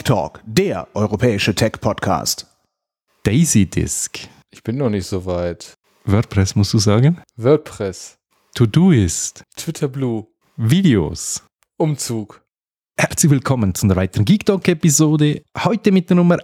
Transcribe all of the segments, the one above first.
Geek Talk, der europäische Tech-Podcast. Daisy Disk. Ich bin noch nicht so weit. WordPress musst du sagen? WordPress. To-Do-ist. Twitter Blue. Videos. Umzug. Herzlich willkommen zu einer weiteren Geek Talk-Episode. Heute mit der Nummer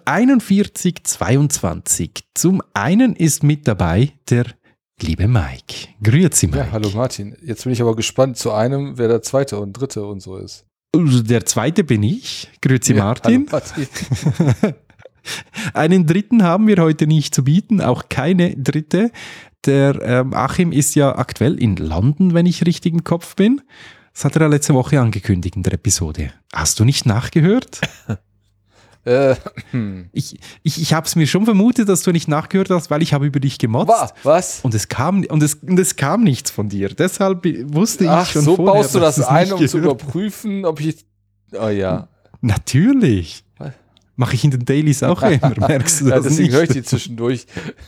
4122. Zum einen ist mit dabei der liebe Mike. Grüezi, Mike. Ja, hallo Martin. Jetzt bin ich aber gespannt zu einem, wer der zweite und dritte und so ist. Also der zweite bin ich. Grüezi, Ja, Martin. hallo Martin. Einen dritten haben wir heute nicht zu bieten, auch keine dritte. Der Achim ist ja aktuell in London, wenn ich richtig im Kopf bin. Das hat er ja letzte Woche angekündigt in der Episode. Hast du nicht nachgehört? Ich habe es mir schon vermutet, dass du nicht nachgehört hast, weil ich habe über dich gemotzt. Was? Und es kam nichts von dir. Deshalb wusste ich schon so vorher, baust du das dass es ein, nicht um zu gehört. überprüfen, ob ich... Oh ja. Natürlich. Was? Mache ich in den Dailies auch immer, merkst du das Ja, deswegen nicht? höre ich die zwischendurch.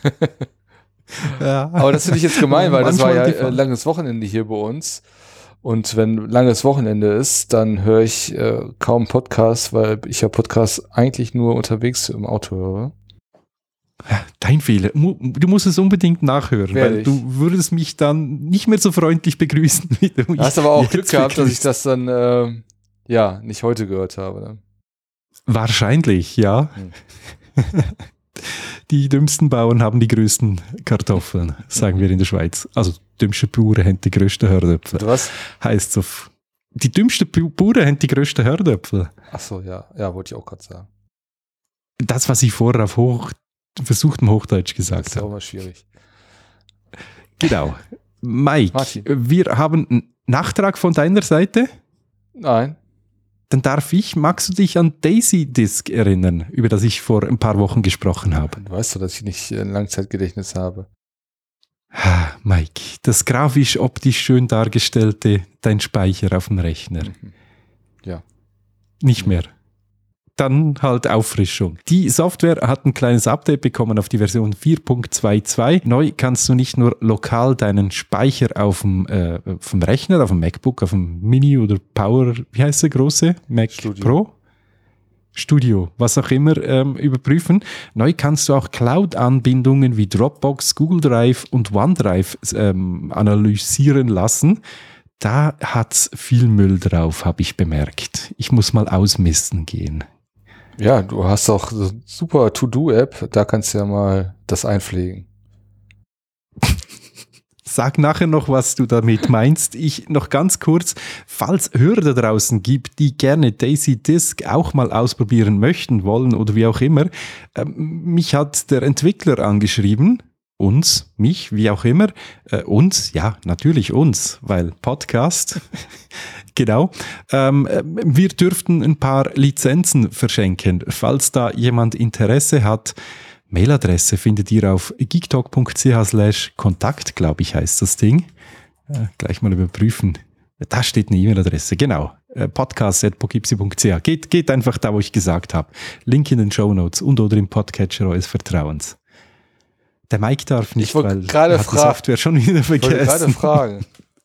Ja. Aber das finde ich jetzt gemein, weil das war Manchmal ja langes Wochenende hier bei uns. Und wenn langes Wochenende ist, dann höre ich kaum Podcasts, weil ich ja Podcasts eigentlich nur unterwegs im Auto höre. Dein Fehler. Du musst es unbedingt nachhören, Werde weil ich. du würdest mich dann nicht mehr so freundlich begrüßen, wie du mich Du hast aber auch jetzt Glück gehabt, dass ich begrüßt. das dann nicht heute gehört habe. Ne? Wahrscheinlich, ja. Die dümmsten Bauern haben die größten Kartoffeln, sagen wir in der Schweiz. Also dümmste Bauern haben die größten Herdöpfel. Und was? Heißt auf die dümmsten Bauern haben die größten Herdöpfel. Ach so, ja. Ja, wollte ich auch gerade sagen. Das, was ich vorher auf versuchtem Hochdeutsch Das gesagt ist ja auch habe. mal schwierig. Genau. Mike, Martin. wir haben einen Nachtrag von deiner Seite. Nein. Dann magst du dich an Daisy Disk erinnern, über das ich vor ein paar Wochen gesprochen habe? Du weißt doch, dass ich nicht ein Langzeitgedächtnis habe. Mike, das grafisch-optisch schön dargestellte, dein Speicher auf dem Rechner. Ja. Nicht mehr. Dann halt Auffrischung. Die Software hat ein kleines Update bekommen auf die Version 4.22. Neu kannst du nicht nur lokal deinen Speicher vom Rechner, auf dem MacBook, auf dem Mini oder Power, wie heißt der große? Mac Studio. Pro? Studio, was auch immer, überprüfen. Neu kannst du auch Cloud-Anbindungen wie Dropbox, Google Drive und OneDrive analysieren lassen. Da hat's viel Müll drauf, habe ich bemerkt. Ich muss mal ausmisten gehen. Ja, du hast auch so eine super To-Do-App, da kannst du ja mal das einpflegen. Sag nachher noch, was du damit meinst. Ich noch ganz kurz, falls Hörer da draußen gibt, die gerne Daisy Disk auch mal ausprobieren möchten, wollen oder wie auch immer, mich hat der Entwickler angeschrieben, mich, wie auch immer, uns, ja, natürlich uns, weil Podcast, genau, wir dürften ein paar Lizenzen verschenken. Falls da jemand Interesse hat, Mailadresse findet ihr auf geektalk.ch/Kontakt, glaube ich, heißt das Ding. Gleich mal überprüfen. Da steht eine E-Mail-Adresse, genau. podcast.pogipsi.ch. Geht einfach da, wo ich gesagt habe. Link in den Shownotes und oder im Podcatcher eures Vertrauens. Der Mike darf nicht, Ich wollte weil gerade er hat die Software schon wieder Ich wollte gerade vergessen. fragen.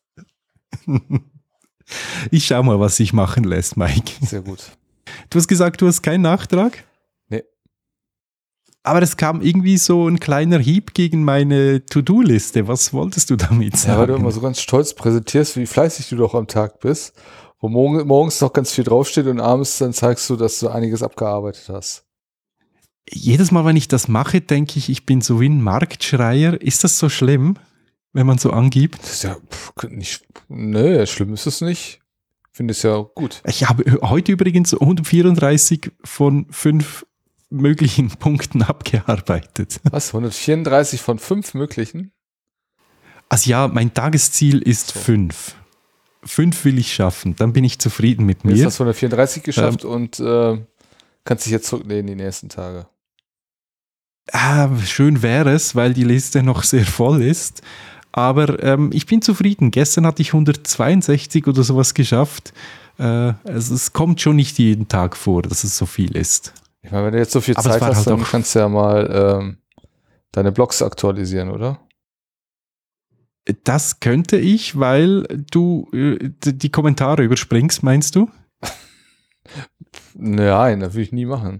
Ich schau mal, was sich machen lässt, Mike. Sehr gut. Du hast gesagt, du hast keinen Nachtrag? Nee. Aber es kam irgendwie so ein kleiner Hieb gegen meine To-Do-Liste. Was wolltest du damit sagen? Ja, weil du immer so ganz stolz präsentierst, wie fleißig du doch am Tag bist. Wo morgens noch ganz viel draufsteht und abends dann zeigst du, dass du einiges abgearbeitet hast. Jedes Mal, wenn ich das mache, denke ich, ich bin so wie ein Marktschreier. Ist das so schlimm, wenn man so angibt? Das ist ja nee, schlimm ist es nicht. Ich finde es ja gut. Ich habe heute übrigens 134 von 5 möglichen Punkten abgearbeitet. Was? 134 von 5 möglichen? Also ja, mein Tagesziel ist 5. 5 will ich schaffen, dann bin ich zufrieden mit Jetzt mir. hast du 134 geschafft und kannst dich jetzt zurücklehnen die nächsten Tage. Schön wäre es, weil die Liste noch sehr voll ist. Aber ich bin zufrieden. Gestern hatte ich 162 oder sowas geschafft. Also es kommt schon nicht jeden Tag vor, dass es so viel ist. Ich meine, wenn du jetzt so viel Aber es Zeit war hast, halt dann auch- kannst du ja mal deine Blogs aktualisieren, oder? Das könnte ich, weil du die Kommentare überspringst, meinst du? Nein, das will ich nie machen.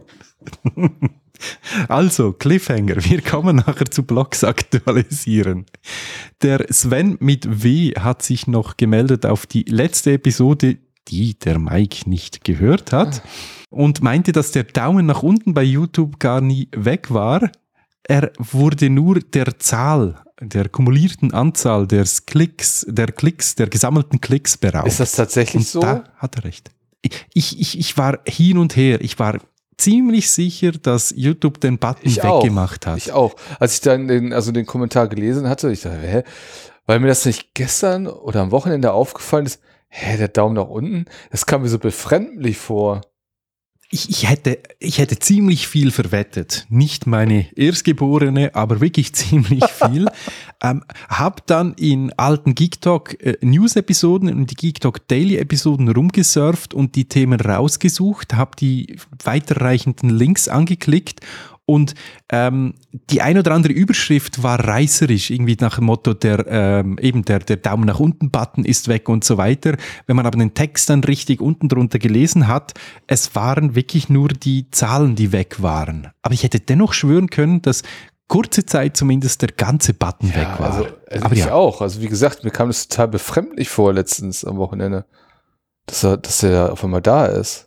Also, Cliffhanger, wir kommen nachher zu Blogs aktualisieren. Der Sven mit W hat sich noch gemeldet auf die letzte Episode, die der Mike nicht gehört hat, und meinte, dass der Daumen nach unten bei YouTube gar nie weg war. Er wurde nur der Zahl, der kumulierten Anzahl der gesammelten Klicks beraubt. Ist das tatsächlich so? Da hat er recht. Ich war hin und her. Ich war ziemlich sicher, dass YouTube den Button weggemacht hat. Ich auch. Als ich dann den Kommentar gelesen hatte, ich dachte, hä? Weil mir das nicht gestern oder am Wochenende aufgefallen ist, der Daumen nach unten, das kam mir so befremdlich vor. Ich hätte ziemlich viel verwettet. Nicht meine Erstgeborene, aber wirklich ziemlich viel. Hab dann in alten Geektalk News-Episoden und die Geektalk Daily-Episoden rumgesurft und die Themen rausgesucht, habe die weiterreichenden Links angeklickt und die ein oder andere Überschrift war reißerisch, irgendwie nach dem Motto, der Daumen nach unten Button ist weg und so weiter. Wenn man aber den Text dann richtig unten drunter gelesen hat, es waren wirklich nur die Zahlen, die weg waren. Aber ich hätte dennoch schwören können, dass kurze Zeit zumindest der ganze Button weg war. Also aber ich auch. Also wie gesagt, mir kam das total befremdlich vor letztens am Wochenende, dass er auf einmal da ist.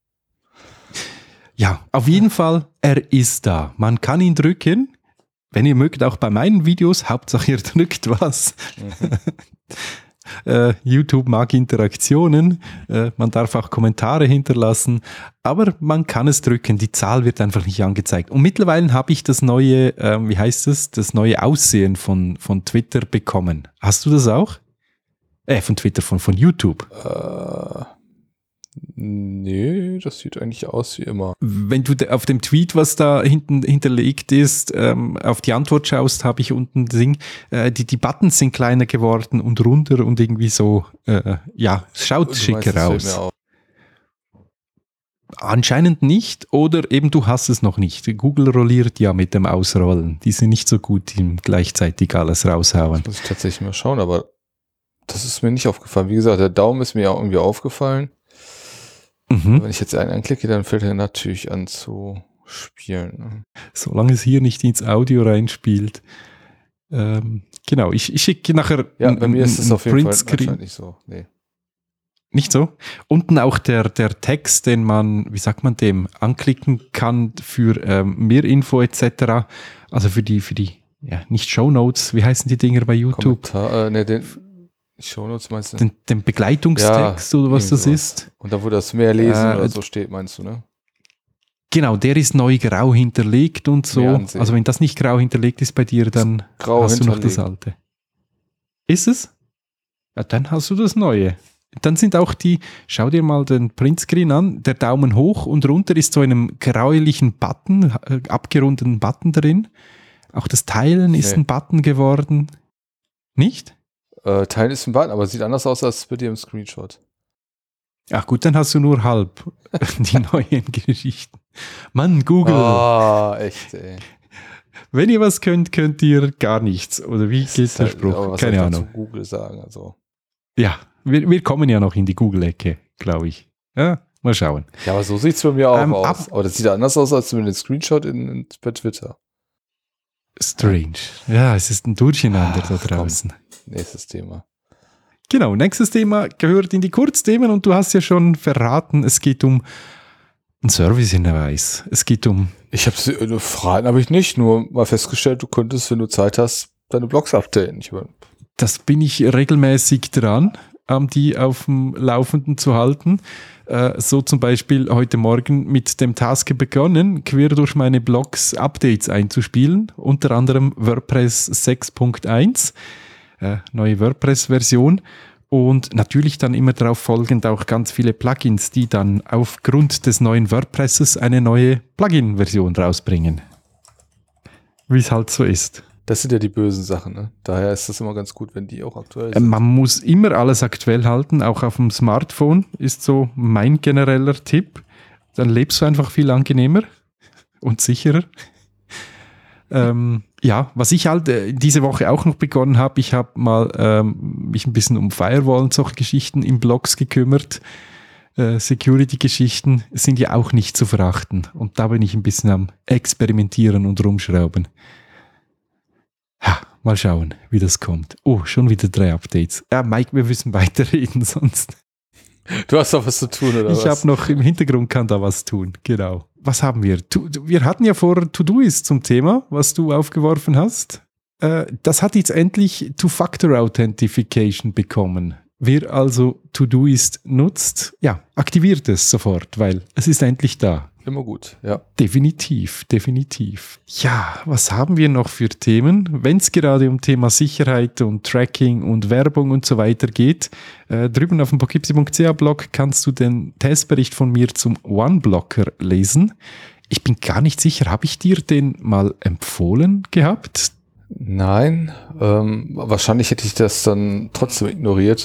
Ja, auf jeden Fall, er ist da. Man kann ihn drücken. Wenn ihr mögt, auch bei meinen Videos. Hauptsache, ihr drückt was. YouTube mag Interaktionen. Man darf auch Kommentare hinterlassen. Aber man kann es drücken. Die Zahl wird einfach nicht angezeigt. Und mittlerweile habe ich das neue, das neue Aussehen von Twitter bekommen. Hast du das auch? Von Twitter, von YouTube. Nee, das sieht eigentlich aus wie immer. Wenn du auf dem Tweet, was da hinten hinterlegt ist, auf die Antwort schaust, habe ich unten die Buttons sind kleiner geworden und runder und irgendwie so, es schaut schicker aus. Anscheinend nicht, oder eben du hast es noch nicht. Google rolliert ja mit dem Ausrollen. Die sind nicht so gut im gleichzeitig alles raushauen. Das muss ich tatsächlich mal schauen, aber das ist mir nicht aufgefallen. Wie gesagt, der Daumen ist mir ja irgendwie aufgefallen. Mhm. Wenn ich jetzt einen anklicke, dann fällt er natürlich an zu spielen. Solange es hier nicht ins Audio reinspielt. Genau, ich schicke nachher bei mir ist es auf jeden Fall wahrscheinlich nicht so. Nee. Nicht so? Unten auch der Text, den man, wie sagt man dem, anklicken kann für mehr Info etc. Also für die nicht Shownotes, wie heißen die Dinger bei YouTube? Shownotes meinst du? Den Begleitungstext oder was das ist. Und da wo das mehr lesen oder so steht, meinst du, ne? Genau, der ist neu grau hinterlegt und so. Also wenn das nicht grau hinterlegt ist bei dir, dann hast du noch das alte. Ist es? Ja, dann hast du das neue. Dann sind auch schau dir mal den Printscreen an, der Daumen hoch und runter ist so einem gräulichen Button, abgerundeten Button drin. Auch das Teilen ist ein Button geworden. Nicht? Teilen ist ein Button, aber sieht anders aus als bei dir im Screenshot. Ach gut, dann hast du nur halb die neuen Geschichten. Mann, Google. Echt, ey. Wenn ihr was könnt, könnt ihr gar nichts. Oder wie geht der Spruch? Keine Ahnung. Zu Google sagen, also. Ja, wir kommen ja noch in die Google-Ecke, glaube ich. Ja, mal schauen. Ja, aber so sieht es bei mir auch aus. Aber das sieht anders aus als mit dem Screenshot bei Twitter. Strange. Ja, es ist ein Durcheinander da draußen. Nächstes Thema. Genau, nächstes Thema gehört in die Kurzthemen und du hast ja schon verraten, es geht um einen Servicehinweis. Es geht um... Ich habe Fragen habe ich nicht, nur mal festgestellt, du könntest, wenn du Zeit hast, deine Blogs updaten. Das bin ich regelmäßig dran, die auf dem Laufenden zu halten. So zum Beispiel heute Morgen mit dem Task begonnen, quer durch meine Blogs Updates einzuspielen, unter anderem WordPress 6.1, neue WordPress-Version und natürlich dann immer darauf folgend auch ganz viele Plugins, die dann aufgrund des neuen WordPresses eine neue Plugin-Version rausbringen. Wie es halt so ist. Das sind ja die bösen Sachen, ne? Daher ist das immer ganz gut, wenn die auch aktuell sind. Man muss immer alles aktuell halten, auch auf dem Smartphone ist so mein genereller Tipp. Dann lebst du einfach viel angenehmer und sicherer. Was ich halt diese Woche auch noch begonnen habe, ich habe mal mich ein bisschen um Firewall und solche Geschichten in Blogs gekümmert. Security-Geschichten sind ja auch nicht zu verachten. Und da bin ich ein bisschen am Experimentieren und rumschrauben. Ja, mal schauen, wie das kommt. Oh, schon wieder 3 Updates. Ja, Mike, wir müssen weiterreden, sonst. Du hast doch was zu tun, oder was? Ich habe noch im Hintergrund, kann da was tun, genau. Was haben wir? Wir hatten ja vor To-Doist zum Thema, was du aufgeworfen hast. Das hat jetzt endlich Two-Factor-Authentification bekommen. Wer also To-Doist nutzt, ja, aktiviert es sofort, weil es ist endlich da. Immer gut, ja. Definitiv, definitiv. Ja, was haben wir noch für Themen? Wenn es gerade um Thema Sicherheit und Tracking und Werbung und so weiter geht, drüben auf dem Poughkeepsie.ch-Blog kannst du den Testbericht von mir zum OneBlocker lesen. Ich bin gar nicht sicher, habe ich dir den mal empfohlen gehabt? Nein, wahrscheinlich hätte ich das dann trotzdem ignoriert.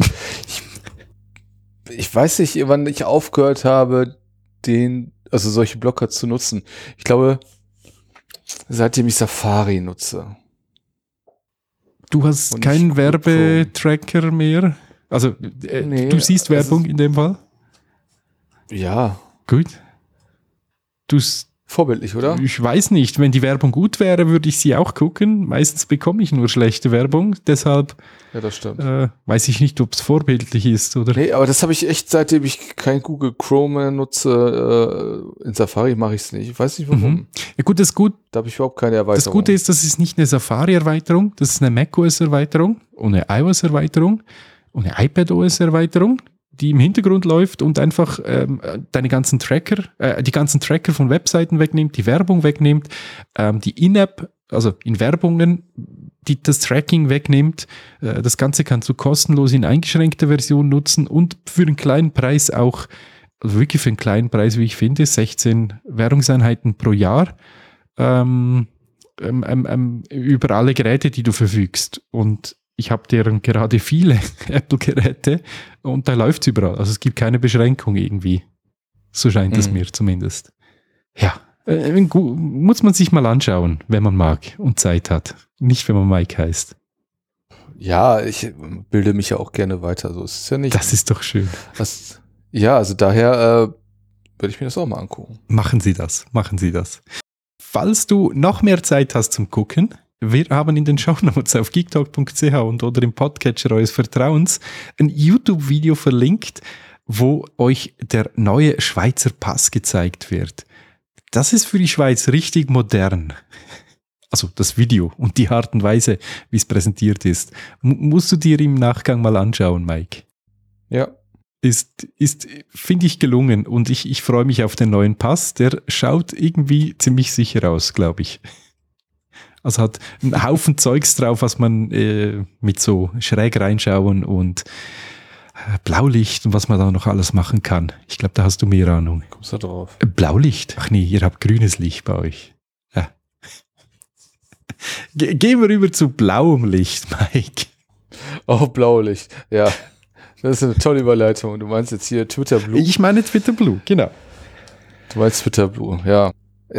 Ich weiß nicht, wann ich aufgehört habe, also solche Blocker zu nutzen. Ich glaube, seitdem ich Safari nutze. Du hast keinen Werbetracker mehr? Also, nee, du siehst Werbung in dem Fall? Ja. Gut. Vorbildlich, oder? Ich weiß nicht. Wenn die Werbung gut wäre, würde ich sie auch gucken. Meistens bekomme ich nur schlechte Werbung. Deshalb ja, das stimmt. Weiß ich nicht, ob es vorbildlich ist. Oder? Nee, aber das habe ich echt, seitdem ich kein Google Chrome mehr nutze, in Safari mache ich es nicht. Ich weiß nicht, warum. Mhm. Ja, gut, da habe ich überhaupt keine Erweiterung. Das Gute ist, das ist nicht eine Safari-Erweiterung, das ist eine macOS-Erweiterung und eine iOS-Erweiterung und eine iPadOS-Erweiterung, die im Hintergrund läuft und einfach die ganzen Tracker von Webseiten wegnimmt, die Werbung wegnimmt, die In-App, also in Werbungen, die das Tracking wegnimmt. Das Ganze kannst du kostenlos in eingeschränkter Version nutzen und für einen kleinen Preis auch, also wirklich für einen kleinen Preis, wie ich finde, 16 Währungseinheiten pro Jahr über alle Geräte, die du verfügst. Und ich habe deren gerade viele Apple-Geräte und da läuft es überall. Also es gibt keine Beschränkung irgendwie. So scheint es mir zumindest. Ja, muss man sich mal anschauen, wenn man mag und Zeit hat. Nicht, wenn man Mike heißt. Ja, ich bilde mich ja auch gerne weiter. So ist es ja nicht. Das ist doch schön. Ja, also daher würde ich mir das auch mal angucken. Machen Sie das. Falls du noch mehr Zeit hast zum Gucken, wir haben in den Shownotes auf geektalk.ch und oder im Podcatcher eures Vertrauens ein YouTube-Video verlinkt, wo euch der neue Schweizer Pass gezeigt wird. Das ist für die Schweiz richtig modern. Also das Video und die Art und Weise, wie es präsentiert ist. Musst du dir im Nachgang mal anschauen, Mike. Ja. Ist finde ich, gelungen und ich freue mich auf den neuen Pass. Der schaut irgendwie ziemlich sicher aus, glaube ich. Also hat einen Haufen Zeugs drauf, was man mit so schräg reinschauen und Blaulicht und was man da noch alles machen kann. Ich glaube, da hast du mehr Ahnung. Kommst du drauf? Blaulicht? Ach nee, ihr habt grünes Licht bei euch. Ja. Gehen wir rüber zu blauem Licht, Mike. Oh, Blaulicht. Ja, das ist eine tolle Überleitung. Du meinst jetzt hier Twitter Blue? Ich meine Twitter Blue, genau. Du meinst Twitter Blue, ja.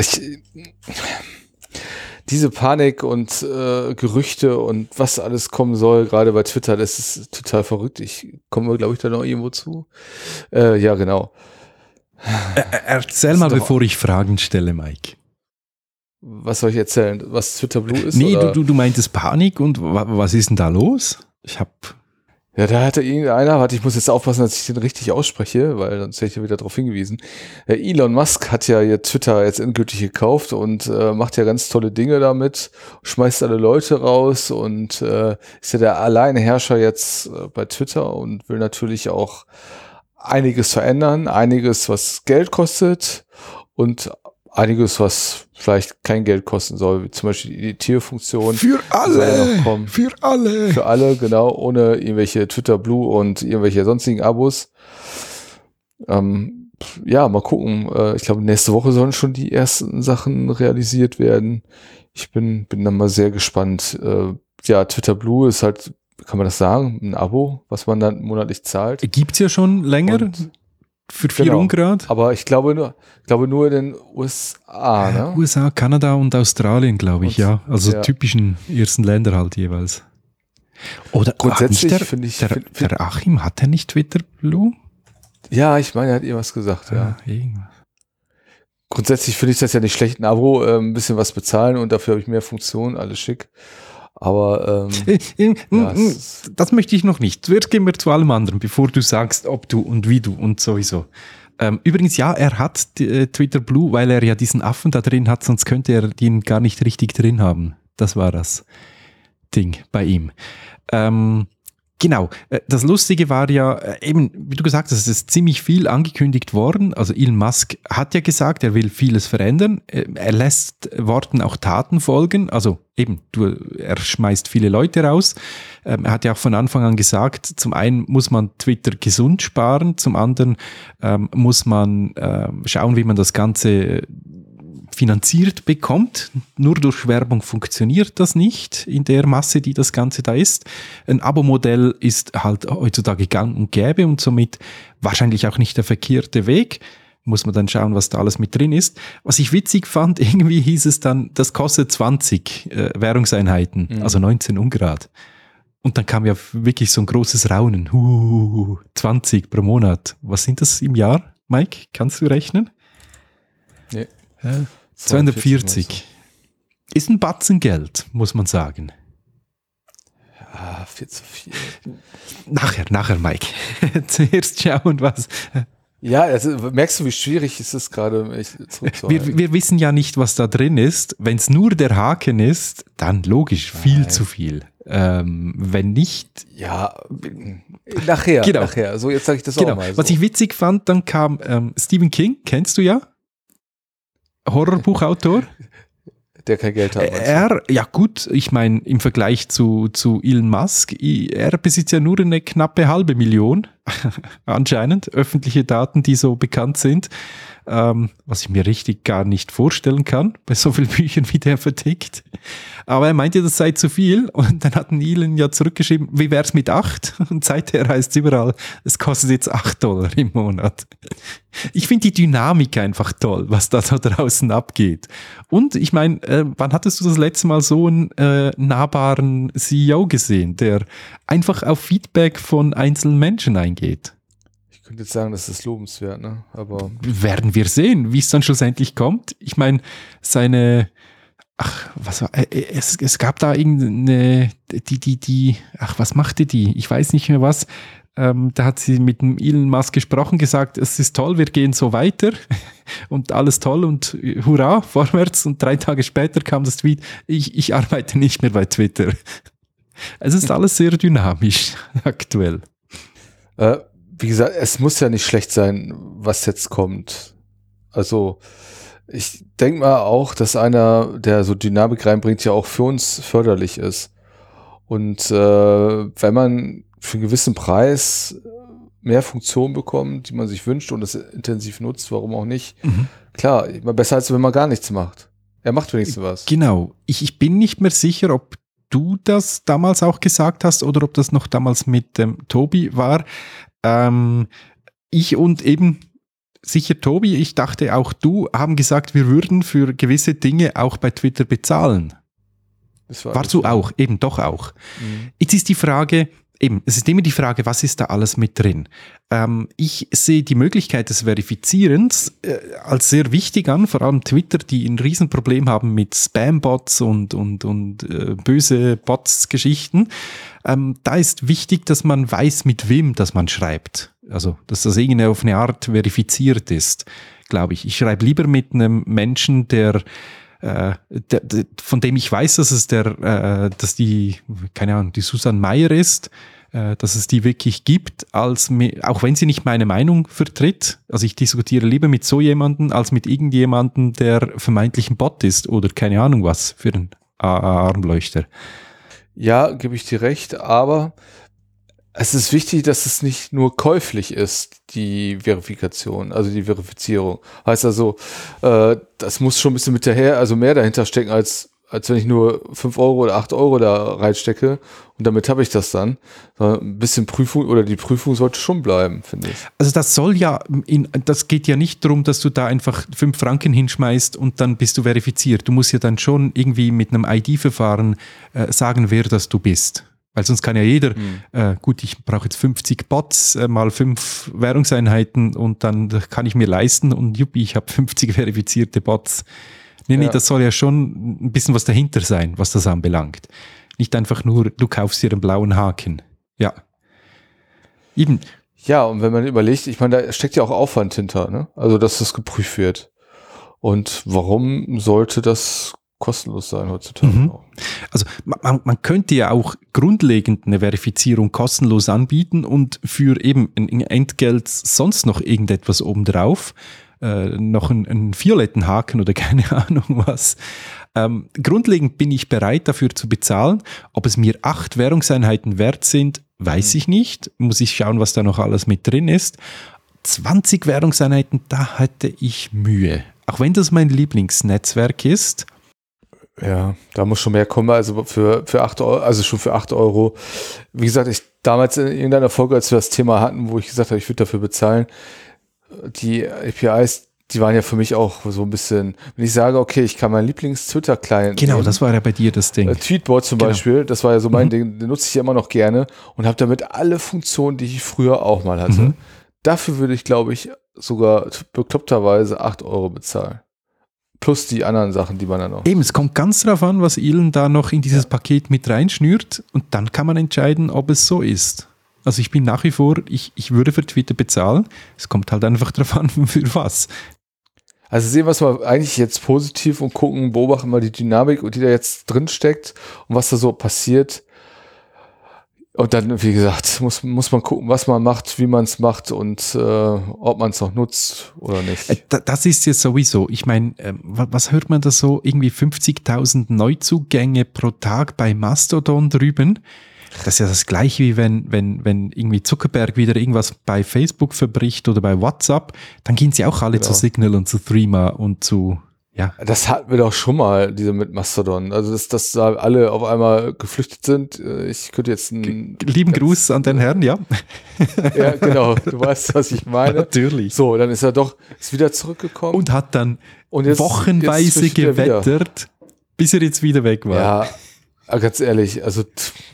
Diese Panik und Gerüchte und was alles kommen soll, gerade bei Twitter, das ist total verrückt. Kommen wir, glaube ich, da noch irgendwo zu? Ja, genau. Erzähl mal, bevor ich Fragen stelle, Mike. Was soll ich erzählen? Was Twitter Blue ist? Nee, du meintest Panik und was ist denn da los? Ja, da hatte irgendeiner, warte, ich muss jetzt aufpassen, dass ich den richtig ausspreche, weil sonst hätte ich ja wieder darauf hingewiesen. Elon Musk hat ja Twitter jetzt endgültig gekauft und macht ja ganz tolle Dinge damit, schmeißt alle Leute raus und ist ja der Alleinherrscher jetzt bei Twitter und will natürlich auch einiges verändern, einiges, was Geld kostet und einiges, was vielleicht kein Geld kosten soll, wie zum Beispiel die Tierfunktion. Für alle, Für alle, genau, ohne irgendwelche Twitter Blue und irgendwelche sonstigen Abos. Ja, mal gucken. Ich glaube, nächste Woche sollen schon die ersten Sachen realisiert werden. Ich bin dann mal sehr gespannt. Ja, Twitter Blue ist halt, kann man das sagen, ein Abo, was man dann monatlich zahlt. Gibt's ja schon länger. Und für 4 Ungrad. Aber ich glaube nur in den USA, ne? USA, Kanada und Australien, glaube ich, ja. Also typischen ersten Länder halt jeweils. Oder grundsätzlich finde ich... Der Achim, hat er nicht Twitter Blue? Ja, ich meine, er hat irgendwas gesagt, ja. Irgendwas. Grundsätzlich finde ich das ja nicht schlecht, ein Abo, ein bisschen was bezahlen und dafür habe ich mehr Funktionen, alles schick. Aber das möchte ich noch nicht. Zuerst gehen wir zu allem anderen, bevor du sagst, ob du und wie du und sowieso. Übrigens, ja, er hat Twitter Blue, weil er ja diesen Affen da drin hat, sonst könnte er den gar nicht richtig drin haben. Das war das Ding bei ihm. Genau, das Lustige war ja eben, wie du gesagt hast, es ist ziemlich viel angekündigt worden. Also Elon Musk hat ja gesagt, er will vieles verändern. Er lässt Worten auch Taten folgen. Also eben, er schmeißt viele Leute raus. Er hat ja auch von Anfang an gesagt, zum einen muss man Twitter gesund sparen, zum anderen muss man schauen, wie man das Ganze finanziert bekommt. Nur durch Werbung funktioniert das nicht in der Masse, die das Ganze da ist. Ein Abo-Modell ist halt heutzutage gang und gäbe und somit wahrscheinlich auch nicht der verkehrte Weg. Muss man dann schauen, was da alles mit drin ist. Was ich witzig fand, irgendwie hieß es dann, das kostet 20 Währungseinheiten, also 19 Ungrad. Und dann kam ja wirklich so ein großes Raunen. 20 pro Monat. Was sind das im Jahr, Mike? Kannst du rechnen? Nee. 240. Ist ein Batzen Geld, muss man sagen. Ja, viel zu viel. Nachher, Mike. Zuerst schauen, was. Ja, also merkst du, wie schwierig ist es gerade, mich zurückzuhalten? Wir wissen ja nicht, was da drin ist. Wenn es nur der Haken ist, dann logisch, viel zu viel. Wenn nicht. Ja, nachher. So, jetzt sage ich das auch mal so. Was ich witzig fand, dann kam Stephen King, kennst du ja? Horrorbuchautor. Der kein Geld hat. Ja gut, ich meine, im Vergleich zu Elon Musk, er besitzt ja nur eine knappe 500.000, anscheinend, öffentliche Daten, die so bekannt sind, was ich mir richtig gar nicht vorstellen kann, bei so vielen Büchern, wie der vertickt. Aber er meinte, das sei zu viel und dann hat Elon ja zurückgeschrieben, wie wär's mit 8? Und seither heißt es überall, es kostet jetzt $8 im Monat. Ich finde die Dynamik einfach toll, was da so draußen abgeht. Und ich meine, wann hattest du das letzte Mal so einen nahbaren CEO gesehen, der einfach auf Feedback von einzelnen Menschen eingeht? Ich könnte jetzt sagen, das ist lobenswert, ne? Aber werden wir sehen, wie es dann schlussendlich kommt. Ich meine, es gab da irgendeine, was machte die? Ich weiß nicht mehr was. Da hat sie mit dem Elon Musk gesprochen, gesagt, es ist toll, wir gehen so weiter und alles toll und hurra, vorwärts. Und 3 Tage später kam das Tweet, ich arbeite nicht mehr bei Twitter. Es ist alles sehr dynamisch aktuell. Wie gesagt, es muss ja nicht schlecht sein, was jetzt kommt. Also ich denke mal auch, dass einer, der so Dynamik reinbringt, ja auch für uns förderlich ist. Und wenn man für einen gewissen Preis mehr Funktionen bekommt, die man sich wünscht und das intensiv nutzt, warum auch nicht? Klar, immer besser, als wenn man gar nichts macht. Er macht wenigstens was. Genau. Ich bin nicht mehr sicher, ob du das damals auch gesagt hast oder ob das noch damals mit Tobi war. Ich und eben sicher Tobi, ich dachte auch du, haben gesagt, wir würden für gewisse Dinge auch bei Twitter bezahlen. Warst du auch? Eben, doch auch. Jetzt ist die Frage, es ist immer die Frage, was ist da alles mit drin? Ich sehe die Möglichkeit des Verifizierens als sehr wichtig an, vor allem Twitter, die ein Riesenproblem haben mit Spam-Bots und böse Bots-Geschichten. Da ist wichtig, dass man weiß, mit wem das man schreibt. Also, dass das irgendwie auf eine Art verifiziert ist, glaube ich. Ich schreibe lieber mit einem Menschen, von dem ich weiß, dass die Susanne Meyer ist, dass es die wirklich gibt, auch wenn sie nicht meine Meinung vertritt. Also ich diskutiere lieber mit so jemandem, als mit irgendjemandem, der vermeintlich ein Bot ist oder keine Ahnung was für einen Armleuchter. Ja, gebe ich dir recht, aber es ist wichtig, dass es nicht nur käuflich ist, die Verifikation, also die Verifizierung. Heißt also, das muss schon ein bisschen mehr dahinter stecken, als wenn ich nur 5 Euro oder 8 Euro da reinstecke und damit habe ich das dann. Ein bisschen Prüfung oder die Prüfung sollte schon bleiben, finde ich. Also das geht ja nicht darum, dass du da einfach 5 Franken hinschmeißt und dann bist du verifiziert. Du musst ja dann schon irgendwie mit einem ID-Verfahren sagen, wer das du bist. Weil sonst kann ja jeder, gut, ich brauche jetzt 50 Bots, mal 5 Währungseinheiten und dann kann ich mir leisten und juppie, ich habe 50 verifizierte Bots. Nee, das soll ja schon ein bisschen was dahinter sein, was das anbelangt. Nicht einfach nur, du kaufst dir einen blauen Haken. Ja. Eben. Ja, und wenn man überlegt, ich meine, da steckt ja auch Aufwand hinter, ne? Also, dass das geprüft wird. Und warum sollte das kostenlos sein heutzutage? Also man könnte ja auch grundlegend eine Verifizierung kostenlos anbieten und für eben ein Entgelt sonst noch irgendetwas obendrauf, noch einen violetten Haken oder keine Ahnung was. Grundlegend bin ich bereit dafür zu bezahlen. Ob es mir 8 Währungseinheiten wert sind, weiß ich nicht. Muss ich schauen, was da noch alles mit drin ist. 20 Währungseinheiten, da hätte ich Mühe. Auch wenn das mein Lieblingsnetzwerk ist. Ja, da muss schon mehr kommen, also für 8 Euro, also schon für 8 Euro. Wie gesagt, ich damals in irgendeiner Folge, als wir das Thema hatten, wo ich gesagt habe, ich würde dafür bezahlen, die APIs, die waren ja für mich auch so ein bisschen, wenn ich sage, okay, ich kann meinen Lieblings-Twitter-Client Genau, nehmen, das war ja bei dir das Ding. Tweetbot zum Beispiel, das war ja so mein Ding, den nutze ich ja immer noch gerne und habe damit alle Funktionen, die ich früher auch mal hatte. Dafür würde ich, glaube ich, sogar bekloppterweise 8 Euro bezahlen. Plus die anderen Sachen, die man dann noch... Eben, es kommt ganz darauf an, was Elon da noch in dieses Paket mit reinschnürt und dann kann man entscheiden, ob es so ist. Also ich bin nach wie vor, ich würde für Twitter bezahlen, es kommt halt einfach darauf an, für was. Also sehen wir es mal eigentlich jetzt positiv und beobachten mal die Dynamik, die da jetzt drin steckt und was da so passiert. Und dann, wie gesagt, muss man gucken, was man macht, wie man es macht und ob man es noch nutzt oder nicht. Das ist jetzt sowieso, ich meine, was hört man da so? Irgendwie 50.000 Neuzugänge pro Tag bei Mastodon drüben. Das ist ja das Gleiche, wie wenn irgendwie Zuckerberg wieder irgendwas bei Facebook verbricht oder bei WhatsApp, dann gehen sie auch alle zu Signal und zu Threema und zu... Ja. Das hatten wir doch schon mal, diese mit Mastodon. Also, dass da alle auf einmal geflüchtet sind. Ich könnte jetzt lieben Gruß an den Herrn, ja. Ja, genau. Du weißt, was ich meine. Natürlich. So, dann ist er ist wieder zurückgekommen. Und hat dann jetzt, wochenweise gewettert, bis er jetzt wieder weg war. Ja, ganz ehrlich, also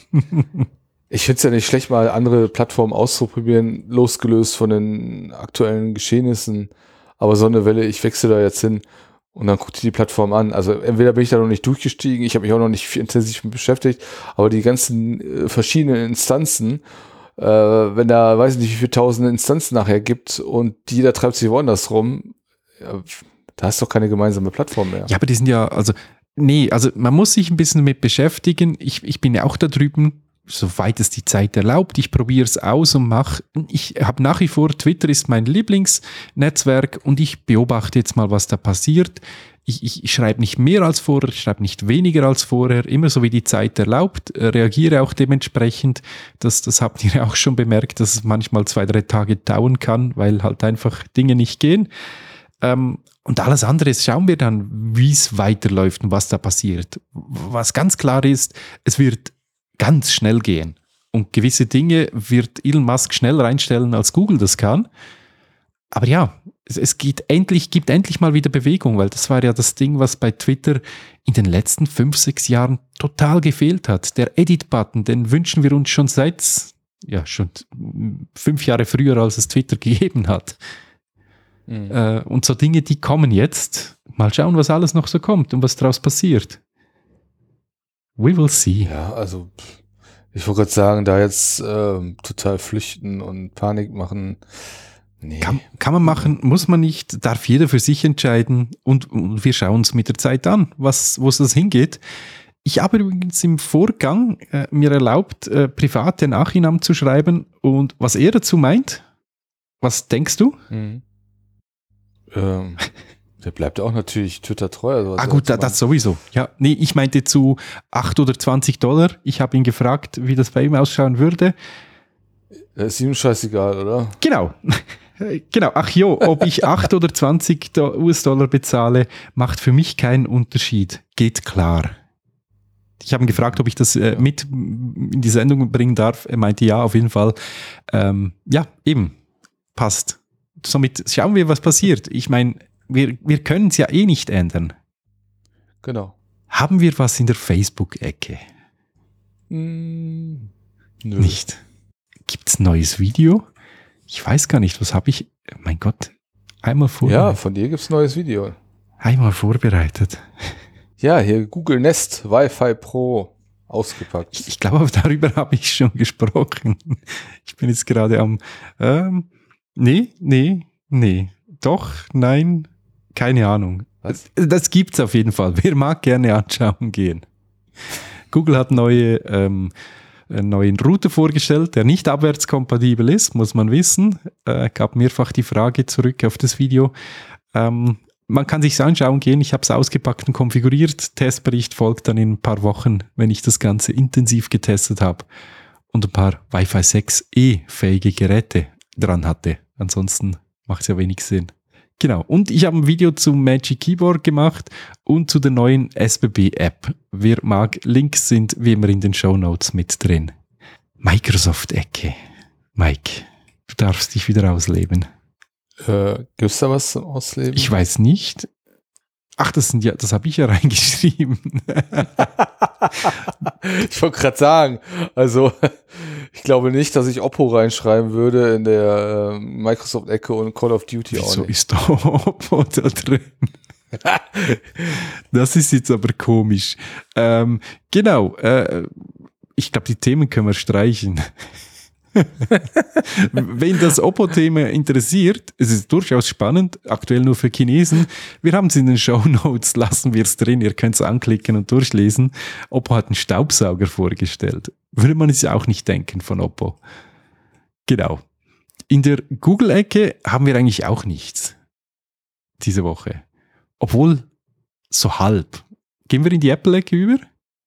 ich finde es ja nicht schlecht, mal andere Plattformen auszuprobieren, losgelöst von den aktuellen Geschehnissen. Aber so eine Welle, ich wechsle da jetzt hin. Und dann guckt die Plattform an. Also entweder bin ich da noch nicht durchgestiegen, ich habe mich auch noch nicht intensiv mit beschäftigt, aber die ganzen verschiedenen Instanzen, wenn da weiß ich nicht, wie viele tausende Instanzen nachher gibt und jeder treibt sich woanders rum, da hast du doch keine gemeinsame Plattform mehr. Ja, aber die sind ja, also man muss sich ein bisschen damit beschäftigen. Ich bin ja auch da drüben, soweit es die Zeit erlaubt. Ich probiere es aus und ich habe nach wie vor, Twitter ist mein Lieblingsnetzwerk und ich beobachte jetzt mal, was da passiert. Ich schreibe nicht mehr als vorher, ich schreibe nicht weniger als vorher, immer so wie die Zeit erlaubt, reagiere auch dementsprechend. Das habt ihr auch schon bemerkt, dass es manchmal 2-3 Tage dauern kann, weil halt einfach Dinge nicht gehen. Und alles andere schauen wir dann, wie es weiterläuft und was da passiert. Was ganz klar ist, es wird ganz schnell gehen. Und gewisse Dinge wird Elon Musk schneller einstellen, als Google das kann. Aber ja, es gibt endlich mal wieder Bewegung, weil das war ja das Ding, was bei Twitter in den letzten 5-6 Jahren total gefehlt hat. Der Edit-Button, den wünschen wir uns schon schon 5 Jahre früher, als es Twitter gegeben hat. Und so Dinge, die kommen jetzt. Mal schauen, was alles noch so kommt und was daraus passiert. We will see. Ja, also ich wollte gerade sagen, da jetzt total flüchten und Panik machen, nee. Kann man machen, muss man nicht, darf jeder für sich entscheiden und wir schauen uns mit der Zeit an, wo es das hingeht. Ich habe übrigens im Vorgang mir erlaubt, private Nachrichten zu schreiben und was er dazu meint, was denkst du? Der bleibt auch natürlich Twitter treu. Also gut, das sowieso. Ja, nee, ich meinte zu $8 oder $20. Ich habe ihn gefragt, wie das bei ihm ausschauen würde. Das ist ihm scheißegal, oder? Genau. Genau. Ach jo, ob ich 8 oder 20 US-Dollar bezahle, macht für mich keinen Unterschied. Geht klar. Ich habe ihn gefragt, ob ich das mit in die Sendung bringen darf. Er meinte ja, auf jeden Fall. Ja, eben. Passt. Somit schauen wir, was passiert. Ich meine, wir können es ja eh nicht ändern. Genau. Haben wir was in der Facebook-Ecke? Nö. Nicht. Gibt's neues Video? Ich weiß gar nicht, was habe ich? Mein Gott, einmal Ja, vorbereitet. von dir gibt's ein neues Video. Einmal vorbereitet. Ja, hier Google Nest Wi-Fi Pro ausgepackt. Ich glaube, darüber habe ich schon gesprochen. Ich bin jetzt gerade am nee. Doch, nein, keine Ahnung. Was? Das gibt's auf jeden Fall. Wer mag, gerne anschauen gehen. Google hat einen neuen Router vorgestellt, der nicht abwärtskompatibel ist, muss man wissen. Gab mehrfach die Frage zurück auf das Video. Man kann sich's anschauen gehen. Ich habe es ausgepackt und konfiguriert. Testbericht folgt dann in ein paar Wochen, wenn ich das Ganze intensiv getestet habe und ein paar Wi-Fi 6E fähige Geräte dran hatte. Ansonsten macht es ja wenig Sinn. Genau. Und ich habe ein Video zum Magic Keyboard gemacht und zu der neuen SBB-App. Wer mag, Links sind wie immer in den Shownotes mit drin. Microsoft-Ecke. Mike, du darfst dich wieder ausleben. Gibt's da was zum Ausleben? Ich weiß nicht. Ach, das habe ich ja reingeschrieben. Ich wollte gerade sagen, also ich glaube nicht, dass ich Oppo reinschreiben würde in der Microsoft-Ecke und Call of Duty auch Wieso nicht. ist da Oppo da drin? Das ist jetzt aber komisch. Genau. Ich glaube, die Themen können wir streichen. Wenn das Oppo-Thema interessiert, es ist durchaus spannend, aktuell nur für Chinesen. Wir haben es in den Shownotes, lassen wir es drin, ihr könnt es anklicken und durchlesen. Oppo hat einen Staubsauger vorgestellt. Würde man es ja auch nicht denken von Oppo. Genau. In der Google-Ecke haben wir eigentlich auch nichts diese Woche. Obwohl, so halb. Gehen wir in die Apple-Ecke über?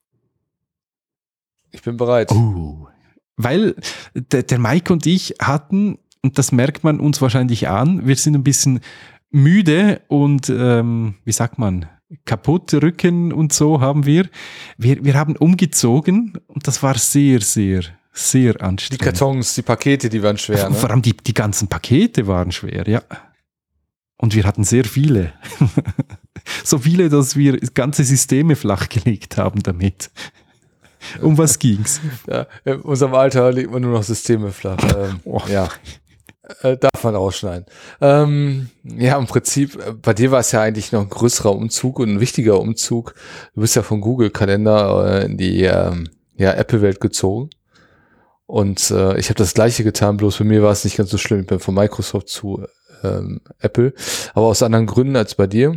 Ich bin bereit. Oh. Weil der Mike und ich hatten, und das merkt man uns wahrscheinlich an, wir sind ein bisschen müde und, wie sagt man, kaputt, Rücken und so haben wir. Wir haben umgezogen und das war sehr, sehr, sehr Die anstrengend. Kartons, die Pakete, die waren schwer, ne? Vor allem die ganzen Pakete waren schwer, ja. Und wir hatten sehr viele. So viele, dass wir ganze Systeme flachgelegt haben damit. Um was ging's? Ja, in unserem Alter legt man nur noch Systeme flach. Ja. Darf man rausschneiden. Ja, im Prinzip, bei dir war es ja eigentlich noch ein größerer Umzug und ein wichtiger Umzug. Du bist ja vom Google-Kalender in die Apple-Welt gezogen. Und ich habe das Gleiche getan, bloß bei mir war es nicht ganz so schlimm. Ich bin von Microsoft zu Apple, aber aus anderen Gründen als bei dir.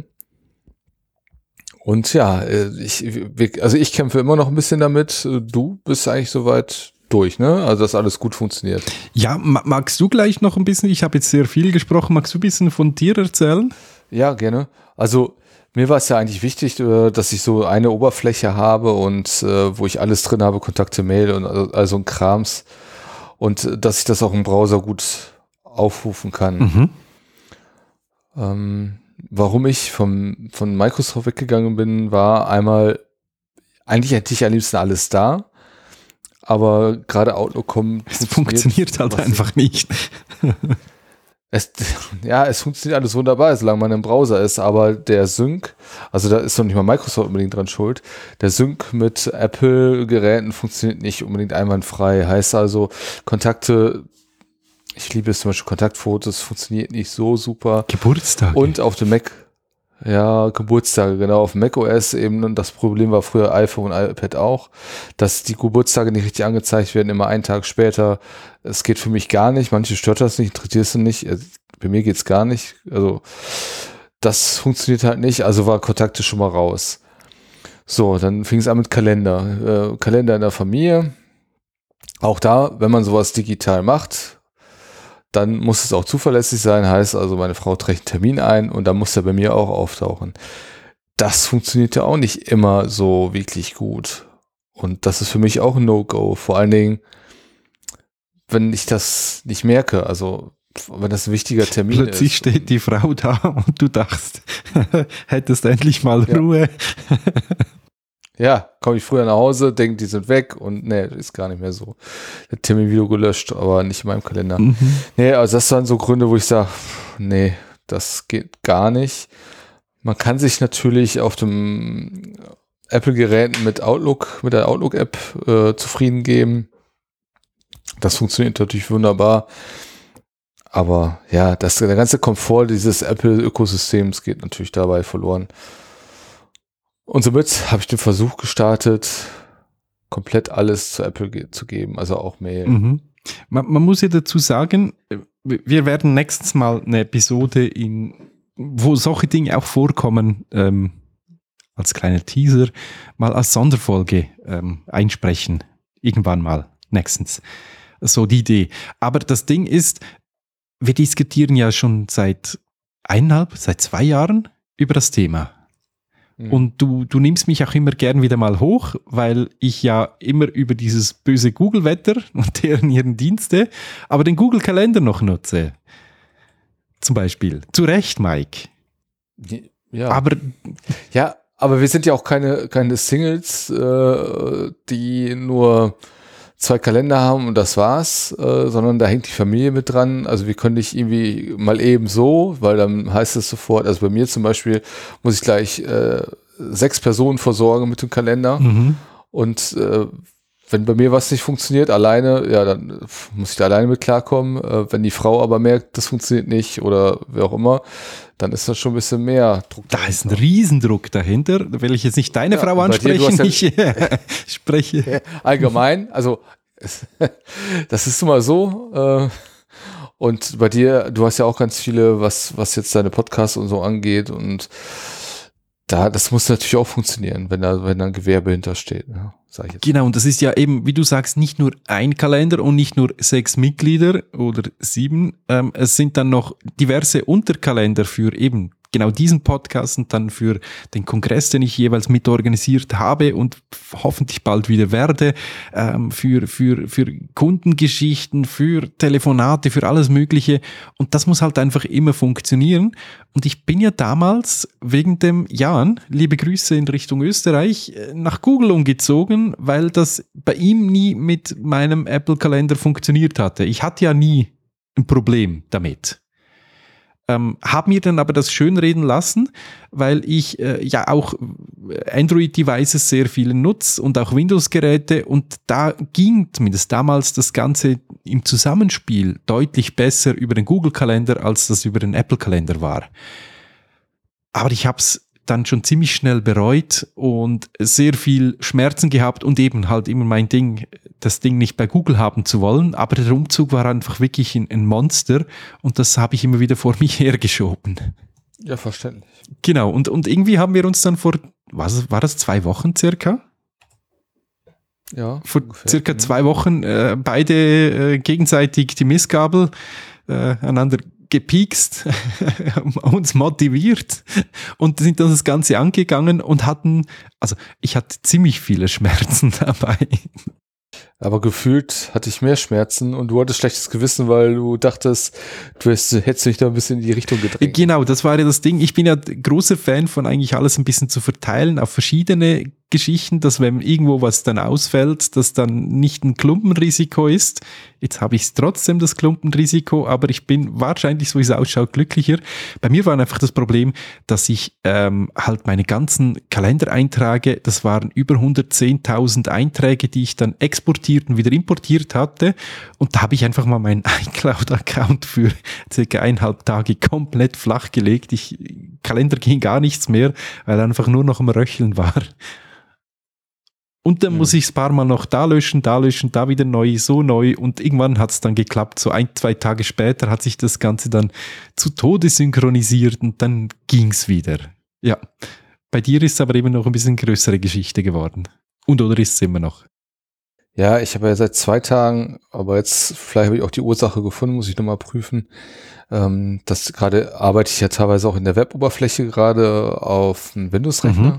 Und ja, ich kämpfe immer noch ein bisschen damit. Du bist eigentlich soweit durch, ne? Also, dass alles gut funktioniert. Ja, magst du gleich noch ein bisschen, ich habe jetzt sehr viel gesprochen, magst du ein bisschen von dir erzählen? Ja, gerne. Also, mir war es ja eigentlich wichtig, dass ich so eine Oberfläche habe und wo ich alles drin habe, Kontakte, Mail und also ein Krams. Und dass ich das auch im Browser gut aufrufen kann. Warum ich von Microsoft weggegangen bin, war einmal, eigentlich hätte ich am liebsten alles da, aber gerade Outlook Es funktioniert halt einfach nicht. Es funktioniert alles wunderbar, solange man im Browser ist, aber der Sync, also da ist noch nicht mal Microsoft unbedingt dran schuld, der Sync mit Apple-Geräten funktioniert nicht unbedingt einwandfrei. Heißt also, Kontakte, ich liebe es zum Beispiel, Kontaktfotos funktioniert nicht so super. Geburtstag. Und auf dem Mac, ja, Geburtstage, genau, auf dem macOS eben, und das Problem war früher iPhone und iPad auch, dass die Geburtstage nicht richtig angezeigt werden, immer einen Tag später. Es geht für mich gar nicht, manche stört das nicht, interessiert es nicht, bei mir geht's gar nicht, also das funktioniert halt nicht, also war Kontakte schon mal raus. So, dann fing es an mit Kalender, Kalender in der Familie, auch da, wenn man sowas digital macht, dann muss es auch zuverlässig sein, heißt also, meine Frau trägt einen Termin ein und dann muss er bei mir auch auftauchen. Das funktioniert ja auch nicht immer so wirklich gut. Und das ist für mich auch ein No-Go. Vor allen Dingen, wenn ich das nicht merke, also wenn das ein wichtiger Termin Plötzlich ist. steht die Frau da und du dachtest, hättest endlich mal Ruhe. Ja, komme ich früher nach Hause, denke, die sind weg und nee, ist gar nicht mehr so. Der Termin-Video gelöscht, aber nicht in meinem Kalender. Nee, also das waren so Gründe, wo ich sage, nee, das geht gar nicht. Man kann sich natürlich auf dem Apple-Geräten mit Outlook, mit der Outlook-App zufrieden geben. Das funktioniert natürlich wunderbar. Aber ja, der ganze Komfort dieses Apple-Ökosystems geht natürlich dabei verloren. Und somit habe ich den Versuch gestartet, komplett alles zu Apple zu geben, also auch Mail. Mhm. Man muss ja dazu sagen, wir werden nächstes Mal eine Episode, wo solche Dinge auch vorkommen, als kleiner Teaser, mal als Sonderfolge einsprechen. Irgendwann mal, nächstens. So die Idee. Aber das Ding ist, wir diskutieren ja schon seit 2 Jahren über das Thema. Und du nimmst mich auch immer gern wieder mal hoch, weil ich ja immer über dieses böse Google-Wetter und ihren Dienste, aber den Google-Kalender noch nutze. Zum Beispiel. Zu Recht, Mike. Ja. Aber wir sind ja auch keine Singles, die nur 2 Kalender haben und das war's, sondern da hängt die Familie mit dran. Also wir können nicht irgendwie mal eben so, weil dann heißt es sofort, also bei mir zum Beispiel muss ich gleich 6 Personen versorgen mit dem Kalender. Und wenn bei mir was nicht funktioniert, alleine, ja, dann muss ich da alleine mit klarkommen. Wenn die Frau aber merkt, das funktioniert nicht oder wer auch immer, dann ist das schon ein bisschen mehr Druck. Da ist ein Riesendruck dahinter. Da will ich jetzt nicht deine Frau ansprechen, ich spreche. Ja, allgemein, also das ist immer so. Und bei dir, du hast ja auch ganz viele, was jetzt deine Podcasts und so angeht und das muss natürlich auch funktionieren, wenn da ein Gewerbe hintersteht, ne? Sag ich jetzt. Genau, und das ist ja eben, wie du sagst, nicht nur ein Kalender und nicht nur 6 Mitglieder oder 7. Es sind dann noch diverse Unterkalender für eben genau diesen Podcast und dann für den Kongress, den ich jeweils mitorganisiert habe und hoffentlich bald wieder werde, für Kundengeschichten, für Telefonate, für alles Mögliche. Und das muss halt einfach immer funktionieren. Und ich bin ja damals wegen dem Jan, liebe Grüße in Richtung Österreich, nach Google umgezogen, weil das bei ihm nie mit meinem Apple-Kalender funktioniert hatte. Ich hatte ja nie ein Problem damit. Habe mir dann aber das schönreden lassen, weil ich ja auch Android-Devices sehr viele nutze und auch Windows-Geräte und da ging zumindest damals das Ganze im Zusammenspiel deutlich besser über den Google-Kalender, als das über den Apple-Kalender war. Aber ich habe es dann schon ziemlich schnell bereut und sehr viel Schmerzen gehabt und eben halt immer mein Ding, das Ding nicht bei Google haben zu wollen, aber der Umzug war einfach wirklich ein Monster und das habe ich immer wieder vor mich hergeschoben. Ja, verständlich. Genau, und irgendwie haben wir uns dann war das 2 Wochen circa? Ja. Vor ungefähr, circa 2 Wochen beide gegenseitig die Mistgabel einander gepiekst, uns motiviert und sind dann das Ganze angegangen und ich hatte ziemlich viele Schmerzen dabei. Aber gefühlt hatte ich mehr Schmerzen und du hattest schlechtes Gewissen, weil du dachtest, hättest dich da ein bisschen in die Richtung gedrängt. Genau, das war ja das Ding. Ich bin ja großer Fan von eigentlich alles ein bisschen zu verteilen auf verschiedene Geschichten, dass wenn irgendwo was dann ausfällt, dass dann nicht ein Klumpenrisiko ist. Jetzt habe ich trotzdem das Klumpenrisiko, aber ich bin wahrscheinlich, so wie es ausschaut, glücklicher. Bei mir war einfach das Problem, dass ich halt meine ganzen Kalendereinträge, das waren über 110.000 Einträge, die ich dann exportiert und wieder importiert hatte. Und da habe ich einfach mal meinen iCloud-Account für circa 1,5 Tage komplett flach gelegt. Kalender ging gar nichts mehr, weil er einfach nur noch am Röcheln war. Und dann muss ich es ein paar Mal noch da löschen, da wieder neu, so neu. Und irgendwann hat es dann geklappt. So 1-2 Tage später hat sich das Ganze dann zu Tode synchronisiert und dann ging es wieder. Ja, bei dir ist es aber eben noch ein bisschen größere Geschichte geworden. Oder ist es immer noch? Ja, ich habe ja seit 2 Tagen, aber jetzt vielleicht habe ich auch die Ursache gefunden, muss ich nochmal prüfen. Das gerade arbeite ich ja teilweise auch in der Web-Oberfläche gerade auf einem Windows-Rechner.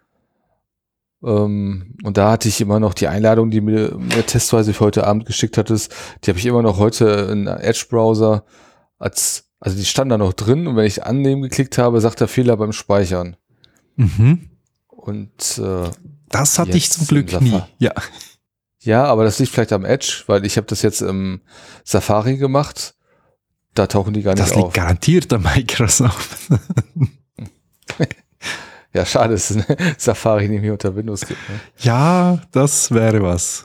Und da hatte ich immer noch die Einladung, die mir testweise für heute Abend geschickt hattest, die habe ich immer noch heute in Edge-Browser also die stand da noch drin und wenn ich annehmen geklickt habe, sagt der Fehler beim Speichern. Und das hatte ich zum Glück nie. Ja, aber das liegt vielleicht am Edge, weil ich habe das jetzt im Safari gemacht. Da tauchen die gar nicht auf. Das liegt garantiert an Microsoft. Ja, schade, dass es eine Safari nicht mehr unter Windows gibt. Ne? Ja, das wäre was.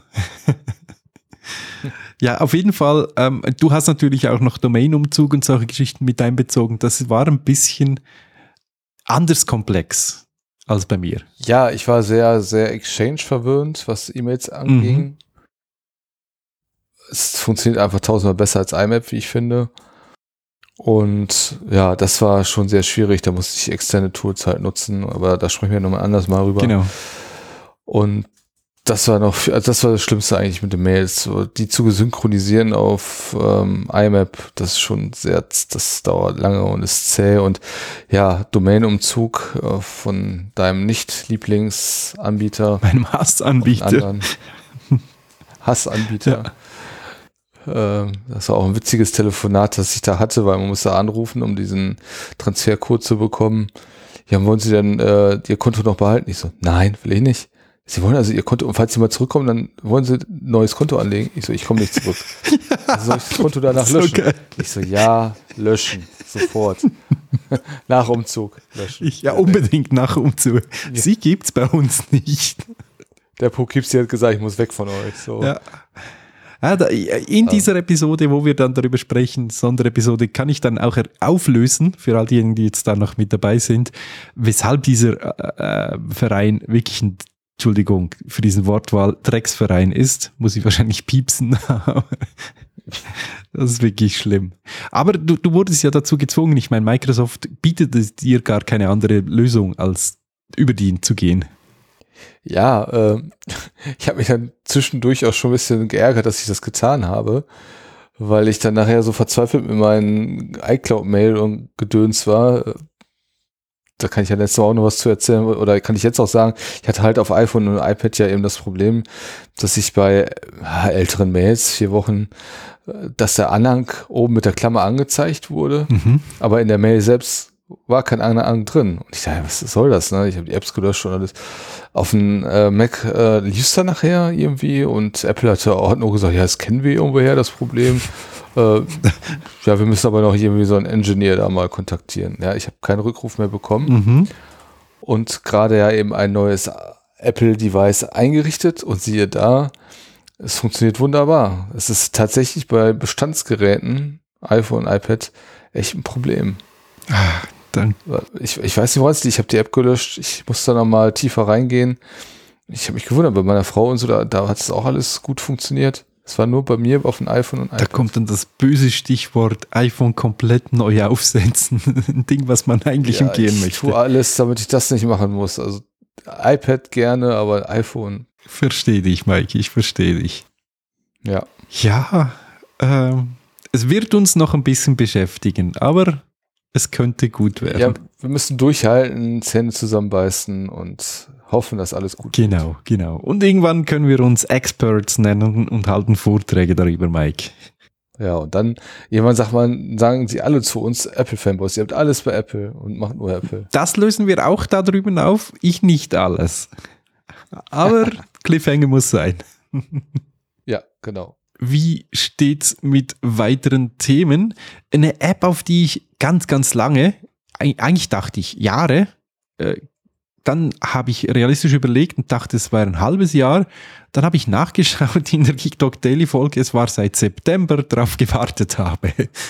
Ja, auf jeden Fall. Du hast natürlich auch noch Domain-Umzug und solche Geschichten mit einbezogen. Das war ein bisschen anders komplex als bei mir. Ja, ich war sehr, sehr Exchange verwöhnt, was E-Mails anging. Es funktioniert einfach tausendmal besser als IMAP, wie ich finde. Und ja, das war schon sehr schwierig. Da musste ich externe Tools halt nutzen, aber da sprechen wir nochmal anders mal rüber. Genau. Und das war das Schlimmste eigentlich mit den Mails. So, die zu synchronisieren auf IMAP, das dauert lange und ist zäh. Und ja, Domain-Umzug von deinem Nicht-Lieblingsanbieter. Meinem Hassanbieter. Hassanbieter. Ja. Das war auch ein witziges Telefonat, das ich da hatte, weil man musste anrufen, um diesen Transfercode zu bekommen. Ja, wollen Sie denn Ihr Konto noch behalten? Ich so, nein, will ich nicht. Sie wollen also Ihr Konto, und falls Sie mal zurückkommen, dann wollen Sie ein neues Konto anlegen? Ich so, ich komme nicht zurück. Also soll ich das Konto danach löschen? Okay. Ich so, ja, löschen, sofort. Nach Umzug löschen. Ja, unbedingt nach Umzug. Ja. Sie gibt's bei uns nicht. Der Poughkeepsie hat gesagt, ich muss weg von euch. So. Ja. In dieser Episode, wo wir dann darüber sprechen, Sonderepisode, kann ich dann auch auflösen, für all diejenigen, die jetzt da noch mit dabei sind, weshalb dieser Verein wirklich ein, Entschuldigung für diesen Wortwahl, Drecksverein ist. Muss ich wahrscheinlich piepsen. Das ist wirklich schlimm. Aber du wurdest ja dazu gezwungen. Ich meine, Microsoft bietet dir gar keine andere Lösung, als über die zu gehen. Ja, ich habe mich dann zwischendurch auch schon ein bisschen geärgert, dass ich das getan habe, weil ich dann nachher so verzweifelt mit meinen iCloud-Mail und Gedöns war. Da kann ich ja letztes Mal auch noch was zu erzählen, oder kann ich jetzt auch sagen, ich hatte halt auf iPhone und iPad ja eben das Problem, dass ich bei älteren Mails, 4 Wochen, dass der Anhang oben mit der Klammer angezeigt wurde, aber in der Mail selbst war kein Anhang drin. Und ich dachte, was soll das? Ne? Ich habe die Apps gelöscht und alles. Auf dem Mac lief es dann nachher irgendwie und Apple hat nur gesagt, ja, das kennen wir irgendwoher, das Problem. Ja, wir müssen aber noch irgendwie so einen Engineer da mal kontaktieren. Ja, ich habe keinen Rückruf mehr bekommen und gerade ja eben ein neues Apple-Device eingerichtet und siehe da, es funktioniert wunderbar. Es ist tatsächlich bei Bestandsgeräten, iPhone, iPad, echt ein Problem. Dann. Ich weiß nicht, woran es liegt. Ich habe die App gelöscht. Ich muss da nochmal tiefer reingehen. Ich habe mich gewundert, bei meiner Frau und so, da hat es auch alles gut funktioniert. Es war nur bei mir auf dem iPhone und iPad. Da kommt dann das böse Stichwort iPhone komplett neu aufsetzen. Ein Ding, was man eigentlich umgehen möchte. Ich tue alles, damit ich das nicht machen muss. Also iPad gerne, aber iPhone. Verstehe dich, Mike. Ich verstehe dich. Ja. Ja, es wird uns noch ein bisschen beschäftigen, aber es könnte gut werden. Ja, wir müssen durchhalten, Zähne zusammenbeißen und hoffen, dass alles gut wird. Genau. Und irgendwann können wir uns Experts nennen und halten Vorträge darüber, Mike. Ja, und dann, irgendwann sagen sie alle zu uns Apple-Fanboys, ihr habt alles bei Apple und macht nur Apple. Das lösen wir auch da drüben auf. Ich nicht alles. Aber Cliffhanger muss sein. Ja, genau. Wie steht's mit weiteren Themen? Eine App, auf die ich ganz, ganz lange, eigentlich dachte ich Jahre, dann habe ich realistisch überlegt und dachte, es war ein halbes Jahr. Dann habe ich nachgeschaut in der Geek Daily Folge, es war seit September, darauf gewartet habe.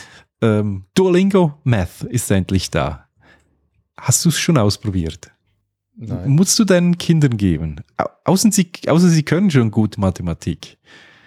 Duolingo Math ist endlich da. Hast du es schon ausprobiert? Nein. Musst du deinen Kindern geben? Außer sie können schon gut Mathematik.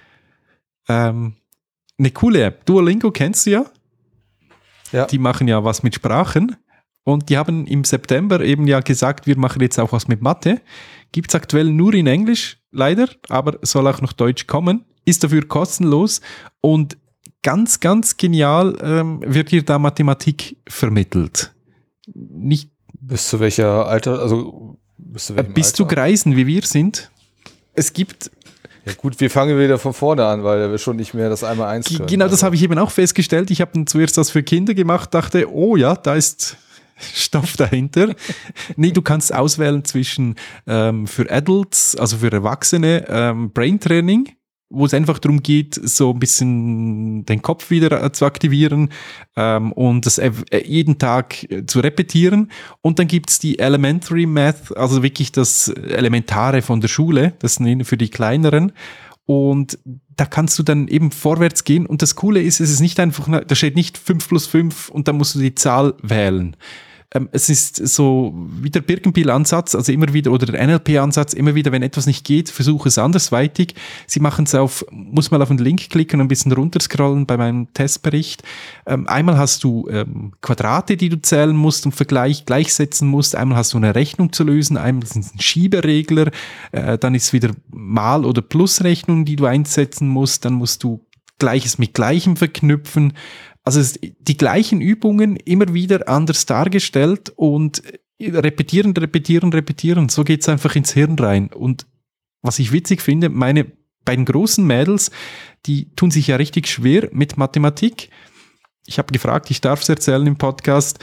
Eine coole App. Duolingo kennst du ja. Ja. Die machen ja was mit Sprachen. Und die haben im September eben ja gesagt, wir machen jetzt auch was mit Mathe. Gibt es aktuell nur in Englisch, leider, aber soll auch noch Deutsch kommen. Ist dafür kostenlos und ganz, ganz genial wird hier da Mathematik vermittelt. Nicht bis zu welcher Alter, also bis zu Greisen, wie wir sind. Es gibt... Ja gut, wir fangen wieder von vorne an, weil wir schon nicht mehr das 1x1 können. Genau, das habe ich eben auch festgestellt. Ich habe dann zuerst das für Kinder gemacht, dachte, oh ja, da ist Stoff dahinter. Nee, du kannst auswählen zwischen für Adults, also für Erwachsene, Brain Training wo es einfach darum geht, so ein bisschen den Kopf wieder zu aktivieren und das jeden Tag zu repetieren. Und dann gibt's die Elementary Math, also wirklich das Elementare von der Schule, das für die Kleineren. Und da kannst du dann eben vorwärts gehen. Und das Coole ist, es ist nicht einfach, da steht nicht 5+5 und dann musst du die Zahl wählen. Es ist so wie der Birkenbiel-Ansatz, also immer wieder, oder der NLP-Ansatz, immer wieder, wenn etwas nicht geht, versuche es andersweitig. Sie machen es muss mal auf den Link klicken und ein bisschen runterscrollen bei meinem Testbericht. Einmal hast du Quadrate, die du zählen musst und gleichsetzen musst. Einmal hast du eine Rechnung zu lösen, einmal ist es ein Schieberegler, dann ist wieder Mal- oder Plusrechnung, die du einsetzen musst, dann musst du Gleiches mit Gleichem verknüpfen. Also die gleichen Übungen immer wieder anders dargestellt und repetieren. So geht's einfach ins Hirn rein. Und was ich witzig finde, meine beiden großen Mädels, die tun sich ja richtig schwer mit Mathematik. Ich habe gefragt, ich darf es erzählen im Podcast.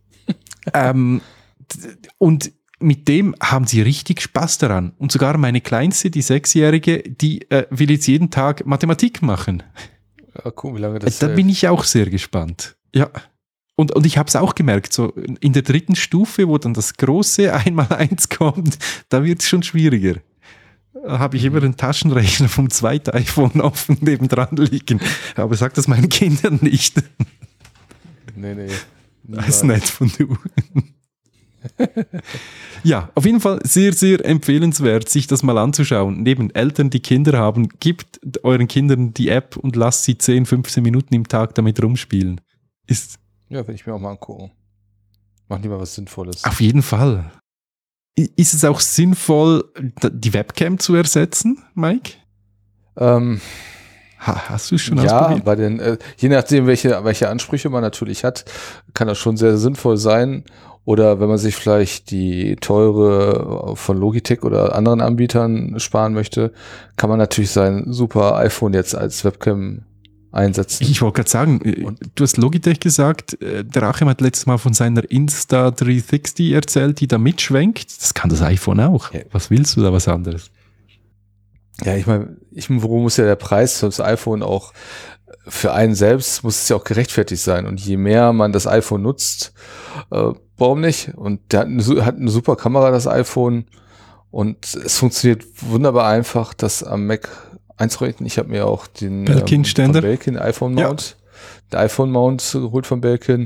Und mit dem haben sie richtig Spaß daran. Und sogar meine Kleinste, die 6-Jährige, die will jetzt jeden Tag Mathematik machen. Ja, cool, wie lange das Da bin ich auch sehr gespannt. Ja. Und ich habe es auch gemerkt, so in der 3. Stufe, wo dann das große 1x1 kommt, da wird es schon schwieriger. Da habe ich immer einen Taschenrechner vom 2. iPhone offen nebendran liegen. Aber sag das meinen Kindern nicht. Nee. Das ist nett von du. Ja, auf jeden Fall sehr, sehr empfehlenswert, sich das mal anzuschauen. Neben Eltern, die Kinder haben, gebt euren Kindern die App und lasst sie 10, 15 Minuten im Tag damit rumspielen. Ja, werde ich mir auch mal angucken. Machen die mal was Sinnvolles. Auf jeden Fall. Ist es auch sinnvoll, die Webcam zu ersetzen, Mike? Hast du es schon ausprobiert? Ja, je nachdem, welche Ansprüche man natürlich hat, kann das schon sehr sinnvoll sein. Oder wenn man sich vielleicht die teure von Logitech oder anderen Anbietern sparen möchte, kann man natürlich sein super iPhone jetzt als Webcam einsetzen. Ich wollte gerade sagen, du hast Logitech gesagt, der Achim hat letztes Mal von seiner Insta360 erzählt, die da mitschwenkt. Das kann das iPhone auch. Ja. Was willst du da, was anderes? Ja, ich meine, worum muss ja der Preis für das iPhone auch für einen selbst, muss es ja auch gerechtfertigt sein. Und je mehr man das iPhone nutzt, warum nicht? Und der hat eine super Kamera, das iPhone. Und es funktioniert wunderbar einfach, das am Mac einzurichten. Ich habe mir auch den Belkin-Ständer, Belkin iPhone-Mount, der iPhone-Mount geholt von Belkin.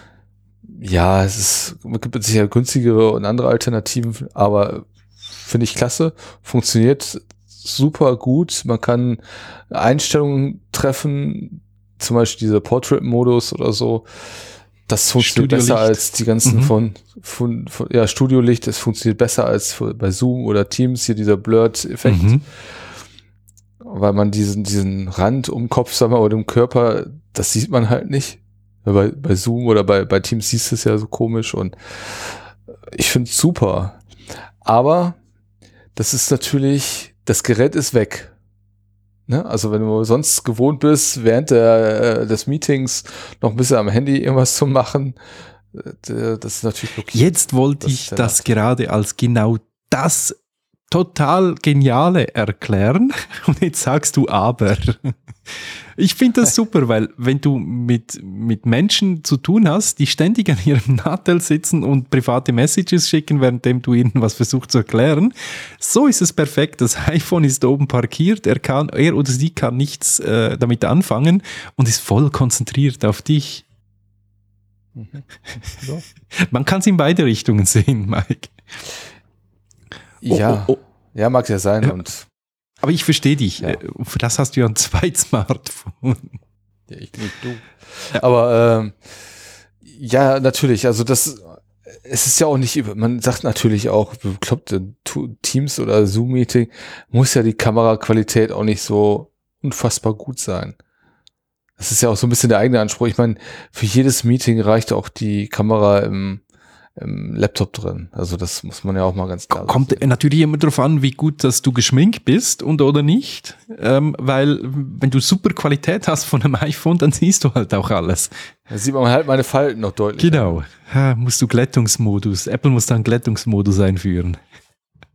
Ja, es gibt sicher günstigere und andere Alternativen, aber finde ich klasse. Funktioniert super gut. Man kann Einstellungen treffen, zum Beispiel dieser Portrait-Modus oder so. Das funktioniert besser als die ganzen von Studiolicht. Das funktioniert besser als bei Zoom oder Teams, hier dieser Blurred-Effekt. Weil man diesen Rand um den Kopf, sagen wir, oder im Körper, das sieht man halt nicht. Bei Zoom oder bei Teams siehst du es ja so komisch und ich finde es super. Aber das ist natürlich, das Gerät ist weg. Ne? Also wenn du sonst gewohnt bist, während des Meetings noch ein bisschen am Handy irgendwas zu machen, das ist natürlich blockiert. Jetzt wollte ich das gerade als genau das total Geniale erklären und jetzt sagst du aber. Ich finde das super, weil wenn du mit Menschen zu tun hast, die ständig an ihrem Nadel sitzen und private Messages schicken, währenddem du ihnen was versuchst zu erklären, so ist es perfekt. Das iPhone ist oben parkiert, er oder sie kann nichts damit anfangen und ist voll konzentriert auf dich. So. Man kann es in beide Richtungen sehen, Mike. Ja, ja, mag ja sein. Ja. Und aber ich verstehe dich. Ja. Für das hast du ja ein zweites Smartphone. Ja, ich nicht du. Aber ja, natürlich. Also es ist ja auch nicht, man sagt natürlich auch, bekloppte Teams oder Zoom-Meeting, muss ja die Kameraqualität auch nicht so unfassbar gut sein. Das ist ja auch so ein bisschen der eigene Anspruch. Ich meine, für jedes Meeting reicht auch die Kamera im Laptop drin. Also das muss man ja auch mal ganz klar sagen. Kommt natürlich immer darauf an, wie gut, dass du geschminkt bist oder nicht. Weil wenn du super Qualität hast von einem iPhone, dann siehst du halt auch alles. Da sieht man halt meine Falten noch deutlich. Genau. Ja, musst du Glättungsmodus. Apple muss dann Glättungsmodus einführen.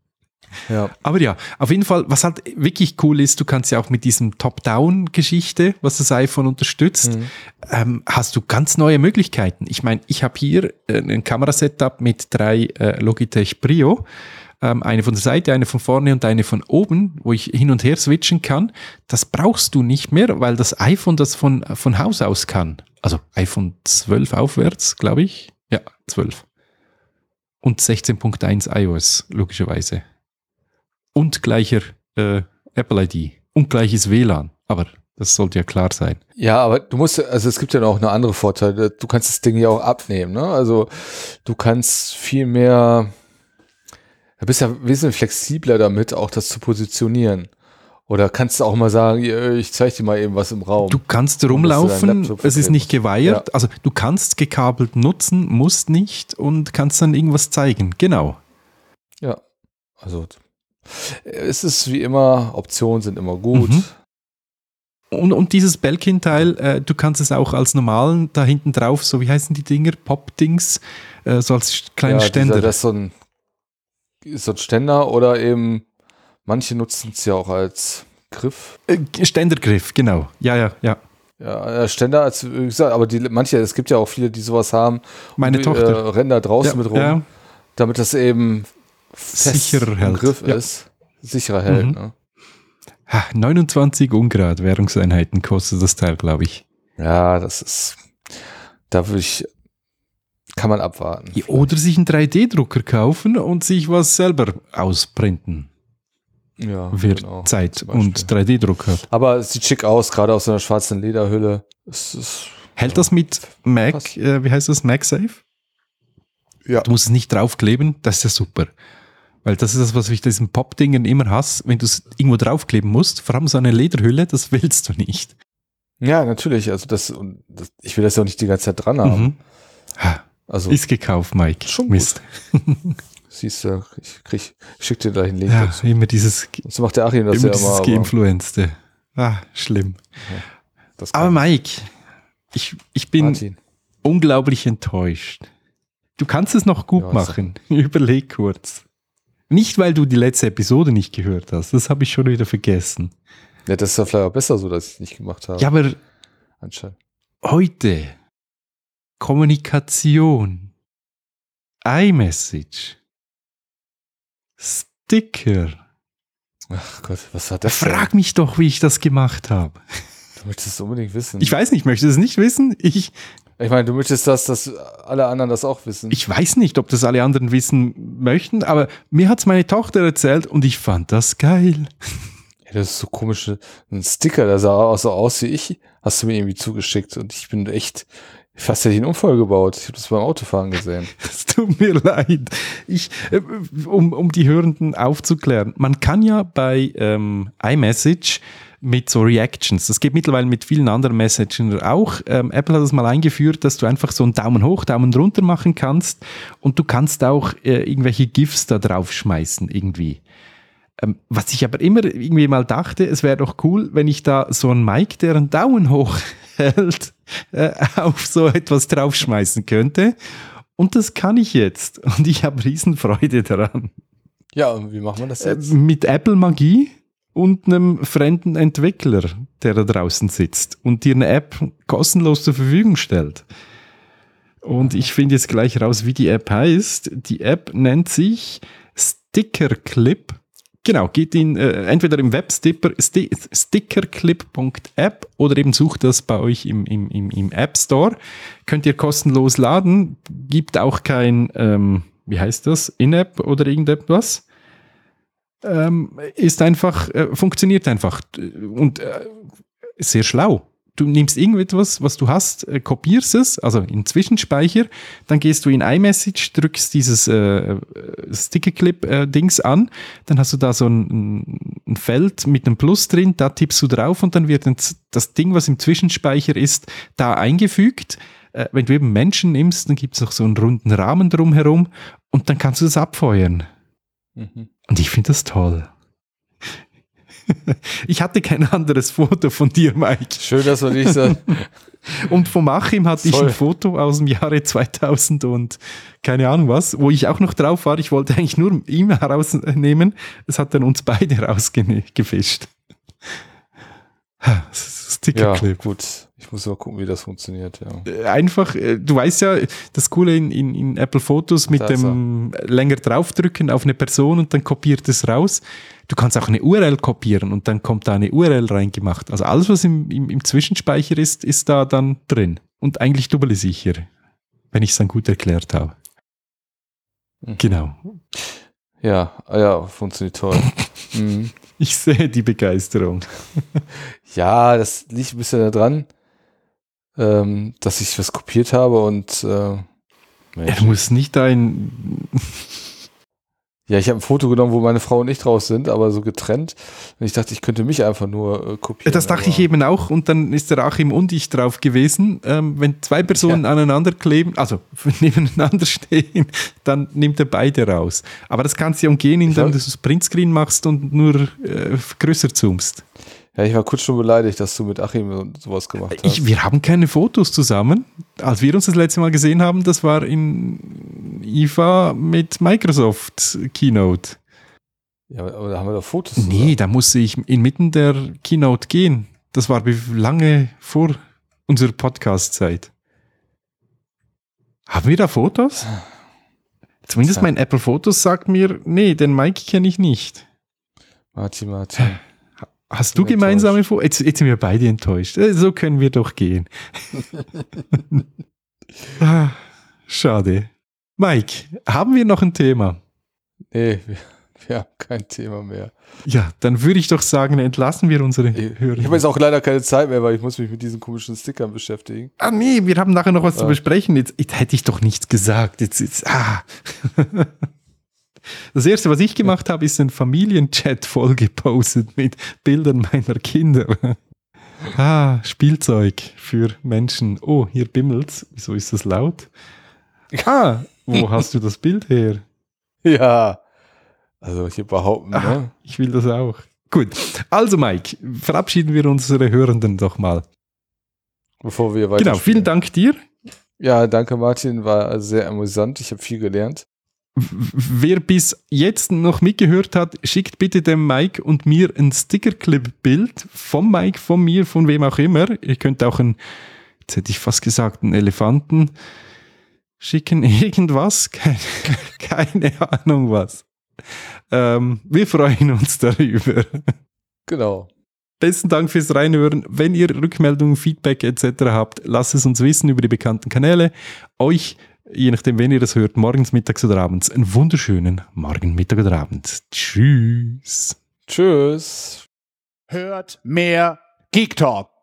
Ja. Aber ja, auf jeden Fall, was halt wirklich cool ist, du kannst ja auch mit diesem Top-Down-Geschichte, was das iPhone unterstützt, hast du ganz neue Möglichkeiten. Ich meine, ich habe hier ein Kamerasetup mit 3 Logitech Brio, eine von der Seite, eine von vorne und eine von oben, wo ich hin und her switchen kann. Das brauchst du nicht mehr, weil das iPhone das von Haus aus kann. Also iPhone 12 aufwärts, glaube ich. Ja, 12. Und 16.1 iOS, logischerweise. Und gleicher Apple ID. Und gleiches WLAN. Aber das sollte ja klar sein. Ja, aber du musst, also es gibt ja noch eine andere Vorteile. Du kannst das Ding ja auch abnehmen, ne? Also du kannst viel mehr, du bist ja wesentlich flexibler damit, auch das zu positionieren. Oder kannst du auch mal sagen, ich zeige dir mal eben was im Raum. Du kannst rumlaufen, es ist nicht geweiert. Ja. Also du kannst gekabelt nutzen, musst nicht und kannst dann irgendwas zeigen. Genau. Ja, also es ist wie immer, Optionen sind immer gut. Und dieses Belkin-Teil, du kannst es auch als normalen, da hinten drauf, so wie heißen die Dinger, Pop-Dings, so als kleinen Ständer. Das ist so ein Ständer oder eben, manche nutzen es ja auch als Griff. Ständergriff, genau. Ja. Ja, Ständer, als wie gesagt, aber es gibt ja auch viele, die sowas haben. Meine Tochter. Rennen da draußen mit rum, damit das eben sicherer hält. Griff ist, sicherer hält. Ne? 29 Ungrad Währungseinheiten kostet das Teil, glaube ich. Ja, kann man abwarten. Oder sich einen 3D-Drucker kaufen und sich was selber ausprinten. Ja, wer genau, Zeit und 3D-Druck hat. Aber es sieht schick aus, gerade aus so einer schwarzen Lederhülle. Hält das mit Mac, wie heißt das, MagSafe? Ja. Du musst es nicht draufkleben, das ist ja super. Weil das ist das, was ich diesen Pop-Dingen immer hasse, wenn du es irgendwo draufkleben musst, vor allem so eine Lederhülle, das willst du nicht. Ja, natürlich, also ich will das ja auch nicht die ganze Zeit dran haben. Also, ist gekauft, Mike. Schon Mist. Siehst du, ich schick dir gleich einen Link dazu. Immer dieses, so macht der Achim das immer ja dieses immer. Geinfluencete. Schlimm. Ja, aber Mike, ich bin unglaublich enttäuscht. Du kannst es noch gut machen. Überleg kurz. Nicht, weil du die letzte Episode nicht gehört hast. Das habe ich schon wieder vergessen. Ja, das ist ja vielleicht auch besser so, dass ich es nicht gemacht habe. Ja, aber anscheinend. Heute Kommunikation, iMessage, Sticker. Ach Gott, was hat das? Frag mich doch, wie ich das gemacht habe. Du möchtest es unbedingt wissen. Ich weiß nicht, möchtest du es nicht wissen? Ich meine, du möchtest, dass alle anderen das auch wissen. Ich weiß nicht, ob das alle anderen wissen möchten, aber mir hat es meine Tochter erzählt und ich fand das geil. Ja, das ist so komisch. Ein Sticker, der sah auch so aus wie ich, hast du mir irgendwie zugeschickt und ich bin echt, fast hätte ich einen Unfall gebaut. Ich habe das beim Autofahren gesehen. Das tut mir leid. Um die Hörenden aufzuklären, man kann ja bei iMessage mit so Reactions. Das geht mittlerweile mit vielen anderen Messagern auch. Apple hat das mal eingeführt, dass du einfach so einen Daumen hoch, Daumen runter machen kannst und du kannst auch irgendwelche GIFs da drauf schmeißen irgendwie. Was ich aber immer irgendwie mal dachte, es wäre doch cool, wenn ich da so einen Mic, der einen Daumen hoch hält, auf so etwas draufschmeißen könnte. Und das kann ich jetzt. Und ich habe Riesenfreude daran. Ja, und wie machen wir das jetzt? Mit Apple Magie und einem fremden Entwickler, der da draußen sitzt und dir eine App kostenlos zur Verfügung stellt. Und ich finde jetzt gleich raus, wie die App heißt. Die App nennt sich Stickerclip. Genau, geht in entweder im Stickerclip.app oder eben sucht das bei euch im App Store. Könnt ihr kostenlos laden. Gibt auch kein, wie heißt das, In-App oder irgendetwas. Ist einfach, funktioniert einfach und sehr schlau. Du nimmst irgendetwas, was du hast, kopierst es, also in Zwischenspeicher, dann gehst du in iMessage, drückst dieses Stickerclip-Dings an, dann hast du da so ein Feld mit einem Plus drin, da tippst du drauf und dann wird das Ding, was im Zwischenspeicher ist, da eingefügt. Wenn du eben Menschen nimmst, dann gibt es noch so einen runden Rahmen drumherum und dann kannst du das abfeuern. Und ich finde das toll. Ich hatte kein anderes Foto von dir, Mike. Schön, dass wir nicht so. Und vom Achim hatte ich ein Foto aus dem Jahre 2000 und keine Ahnung was, wo ich auch noch drauf war. Ich wollte eigentlich nur ihm herausnehmen. Es hat dann uns beide rausgefischt. Stickerclip. Ja, gut. Ich muss mal gucken, wie das funktioniert. Ja. Einfach, du weißt ja, das Coole in Apple Fotos mit dem länger draufdrücken auf eine Person und dann kopiert es raus. Du kannst auch eine URL kopieren und dann kommt da eine URL reingemacht. Also alles, was im Zwischenspeicher ist, ist da dann drin. Und eigentlich doppelt sicher, wenn ich es dann gut erklärt habe. Genau. Ja, funktioniert toll. Ich sehe die Begeisterung. Ja, das liegt ein bisschen daran, dass ich was kopiert habe und du musst nicht Ja, ich habe ein Foto genommen, wo meine Frau und ich draus sind, aber so getrennt. Und ich dachte, ich könnte mich einfach nur kopieren. Das dachte ich eben auch. Und dann ist der Achim und ich drauf gewesen. Wenn zwei Personen aneinander kleben, also nebeneinander stehen, dann nimmt er beide raus. Aber das kannst du ja umgehen, indem du das Printscreen machst und nur größer zoomst. Ja, ich war kurz schon beleidigt, dass du mit Achim sowas gemacht hast. Wir haben keine Fotos zusammen. Als wir uns das letzte Mal gesehen haben, das war in IFA mit Microsoft Keynote. Ja, aber da haben wir doch Fotos zusammen. Nee, da musste ich inmitten der Keynote gehen. Das war lange vor unserer Podcast-Zeit. Haben wir da Fotos? Zumindest mein Apple Fotos sagt mir, nee, den Mike kenne ich nicht. Martin. Hast du gemeinsame Fotos? Jetzt sind wir beide enttäuscht. So können wir doch gehen. Schade. Mike, haben wir noch ein Thema? Nee, wir haben kein Thema mehr. Ja, dann würde ich doch sagen, entlassen wir unsere Hörer. Ich habe jetzt auch leider keine Zeit mehr, weil ich muss mich mit diesen komischen Stickern beschäftigen. Nee, wir haben nachher noch was zu besprechen. Jetzt hätte ich doch nichts gesagt. Das erste, was ich gemacht habe, ist ein Familienchat vollgepostet mit Bildern meiner Kinder. Spielzeug für Menschen. Oh, hier bimmelt's. Wieso ist das laut? Wo hast du das Bild her? Ja, also hier behaupten, ne? Ich will das auch. Gut, also Mike, verabschieden wir unsere Hörenden doch mal. Bevor wir weiter. Genau, vielen Dank dir. Ja, danke Martin, war sehr amüsant. Ich habe viel gelernt. Wer bis jetzt noch mitgehört hat, schickt bitte dem Mike und mir ein Stickerclip-Bild vom Mike, von mir, von wem auch immer. Ihr könnt auch jetzt hätte ich fast gesagt, einen Elefanten schicken, irgendwas, keine Ahnung was. Wir freuen uns darüber. Genau. Besten Dank fürs Reinhören. Wenn ihr Rückmeldungen, Feedback etc. habt, lasst es uns wissen über die bekannten Kanäle. Euch, je nachdem, wenn ihr das hört, morgens, mittags oder abends, einen wunderschönen Morgen, Mittag oder Abend. Tschüss. Tschüss. Hört mehr Geek Talk.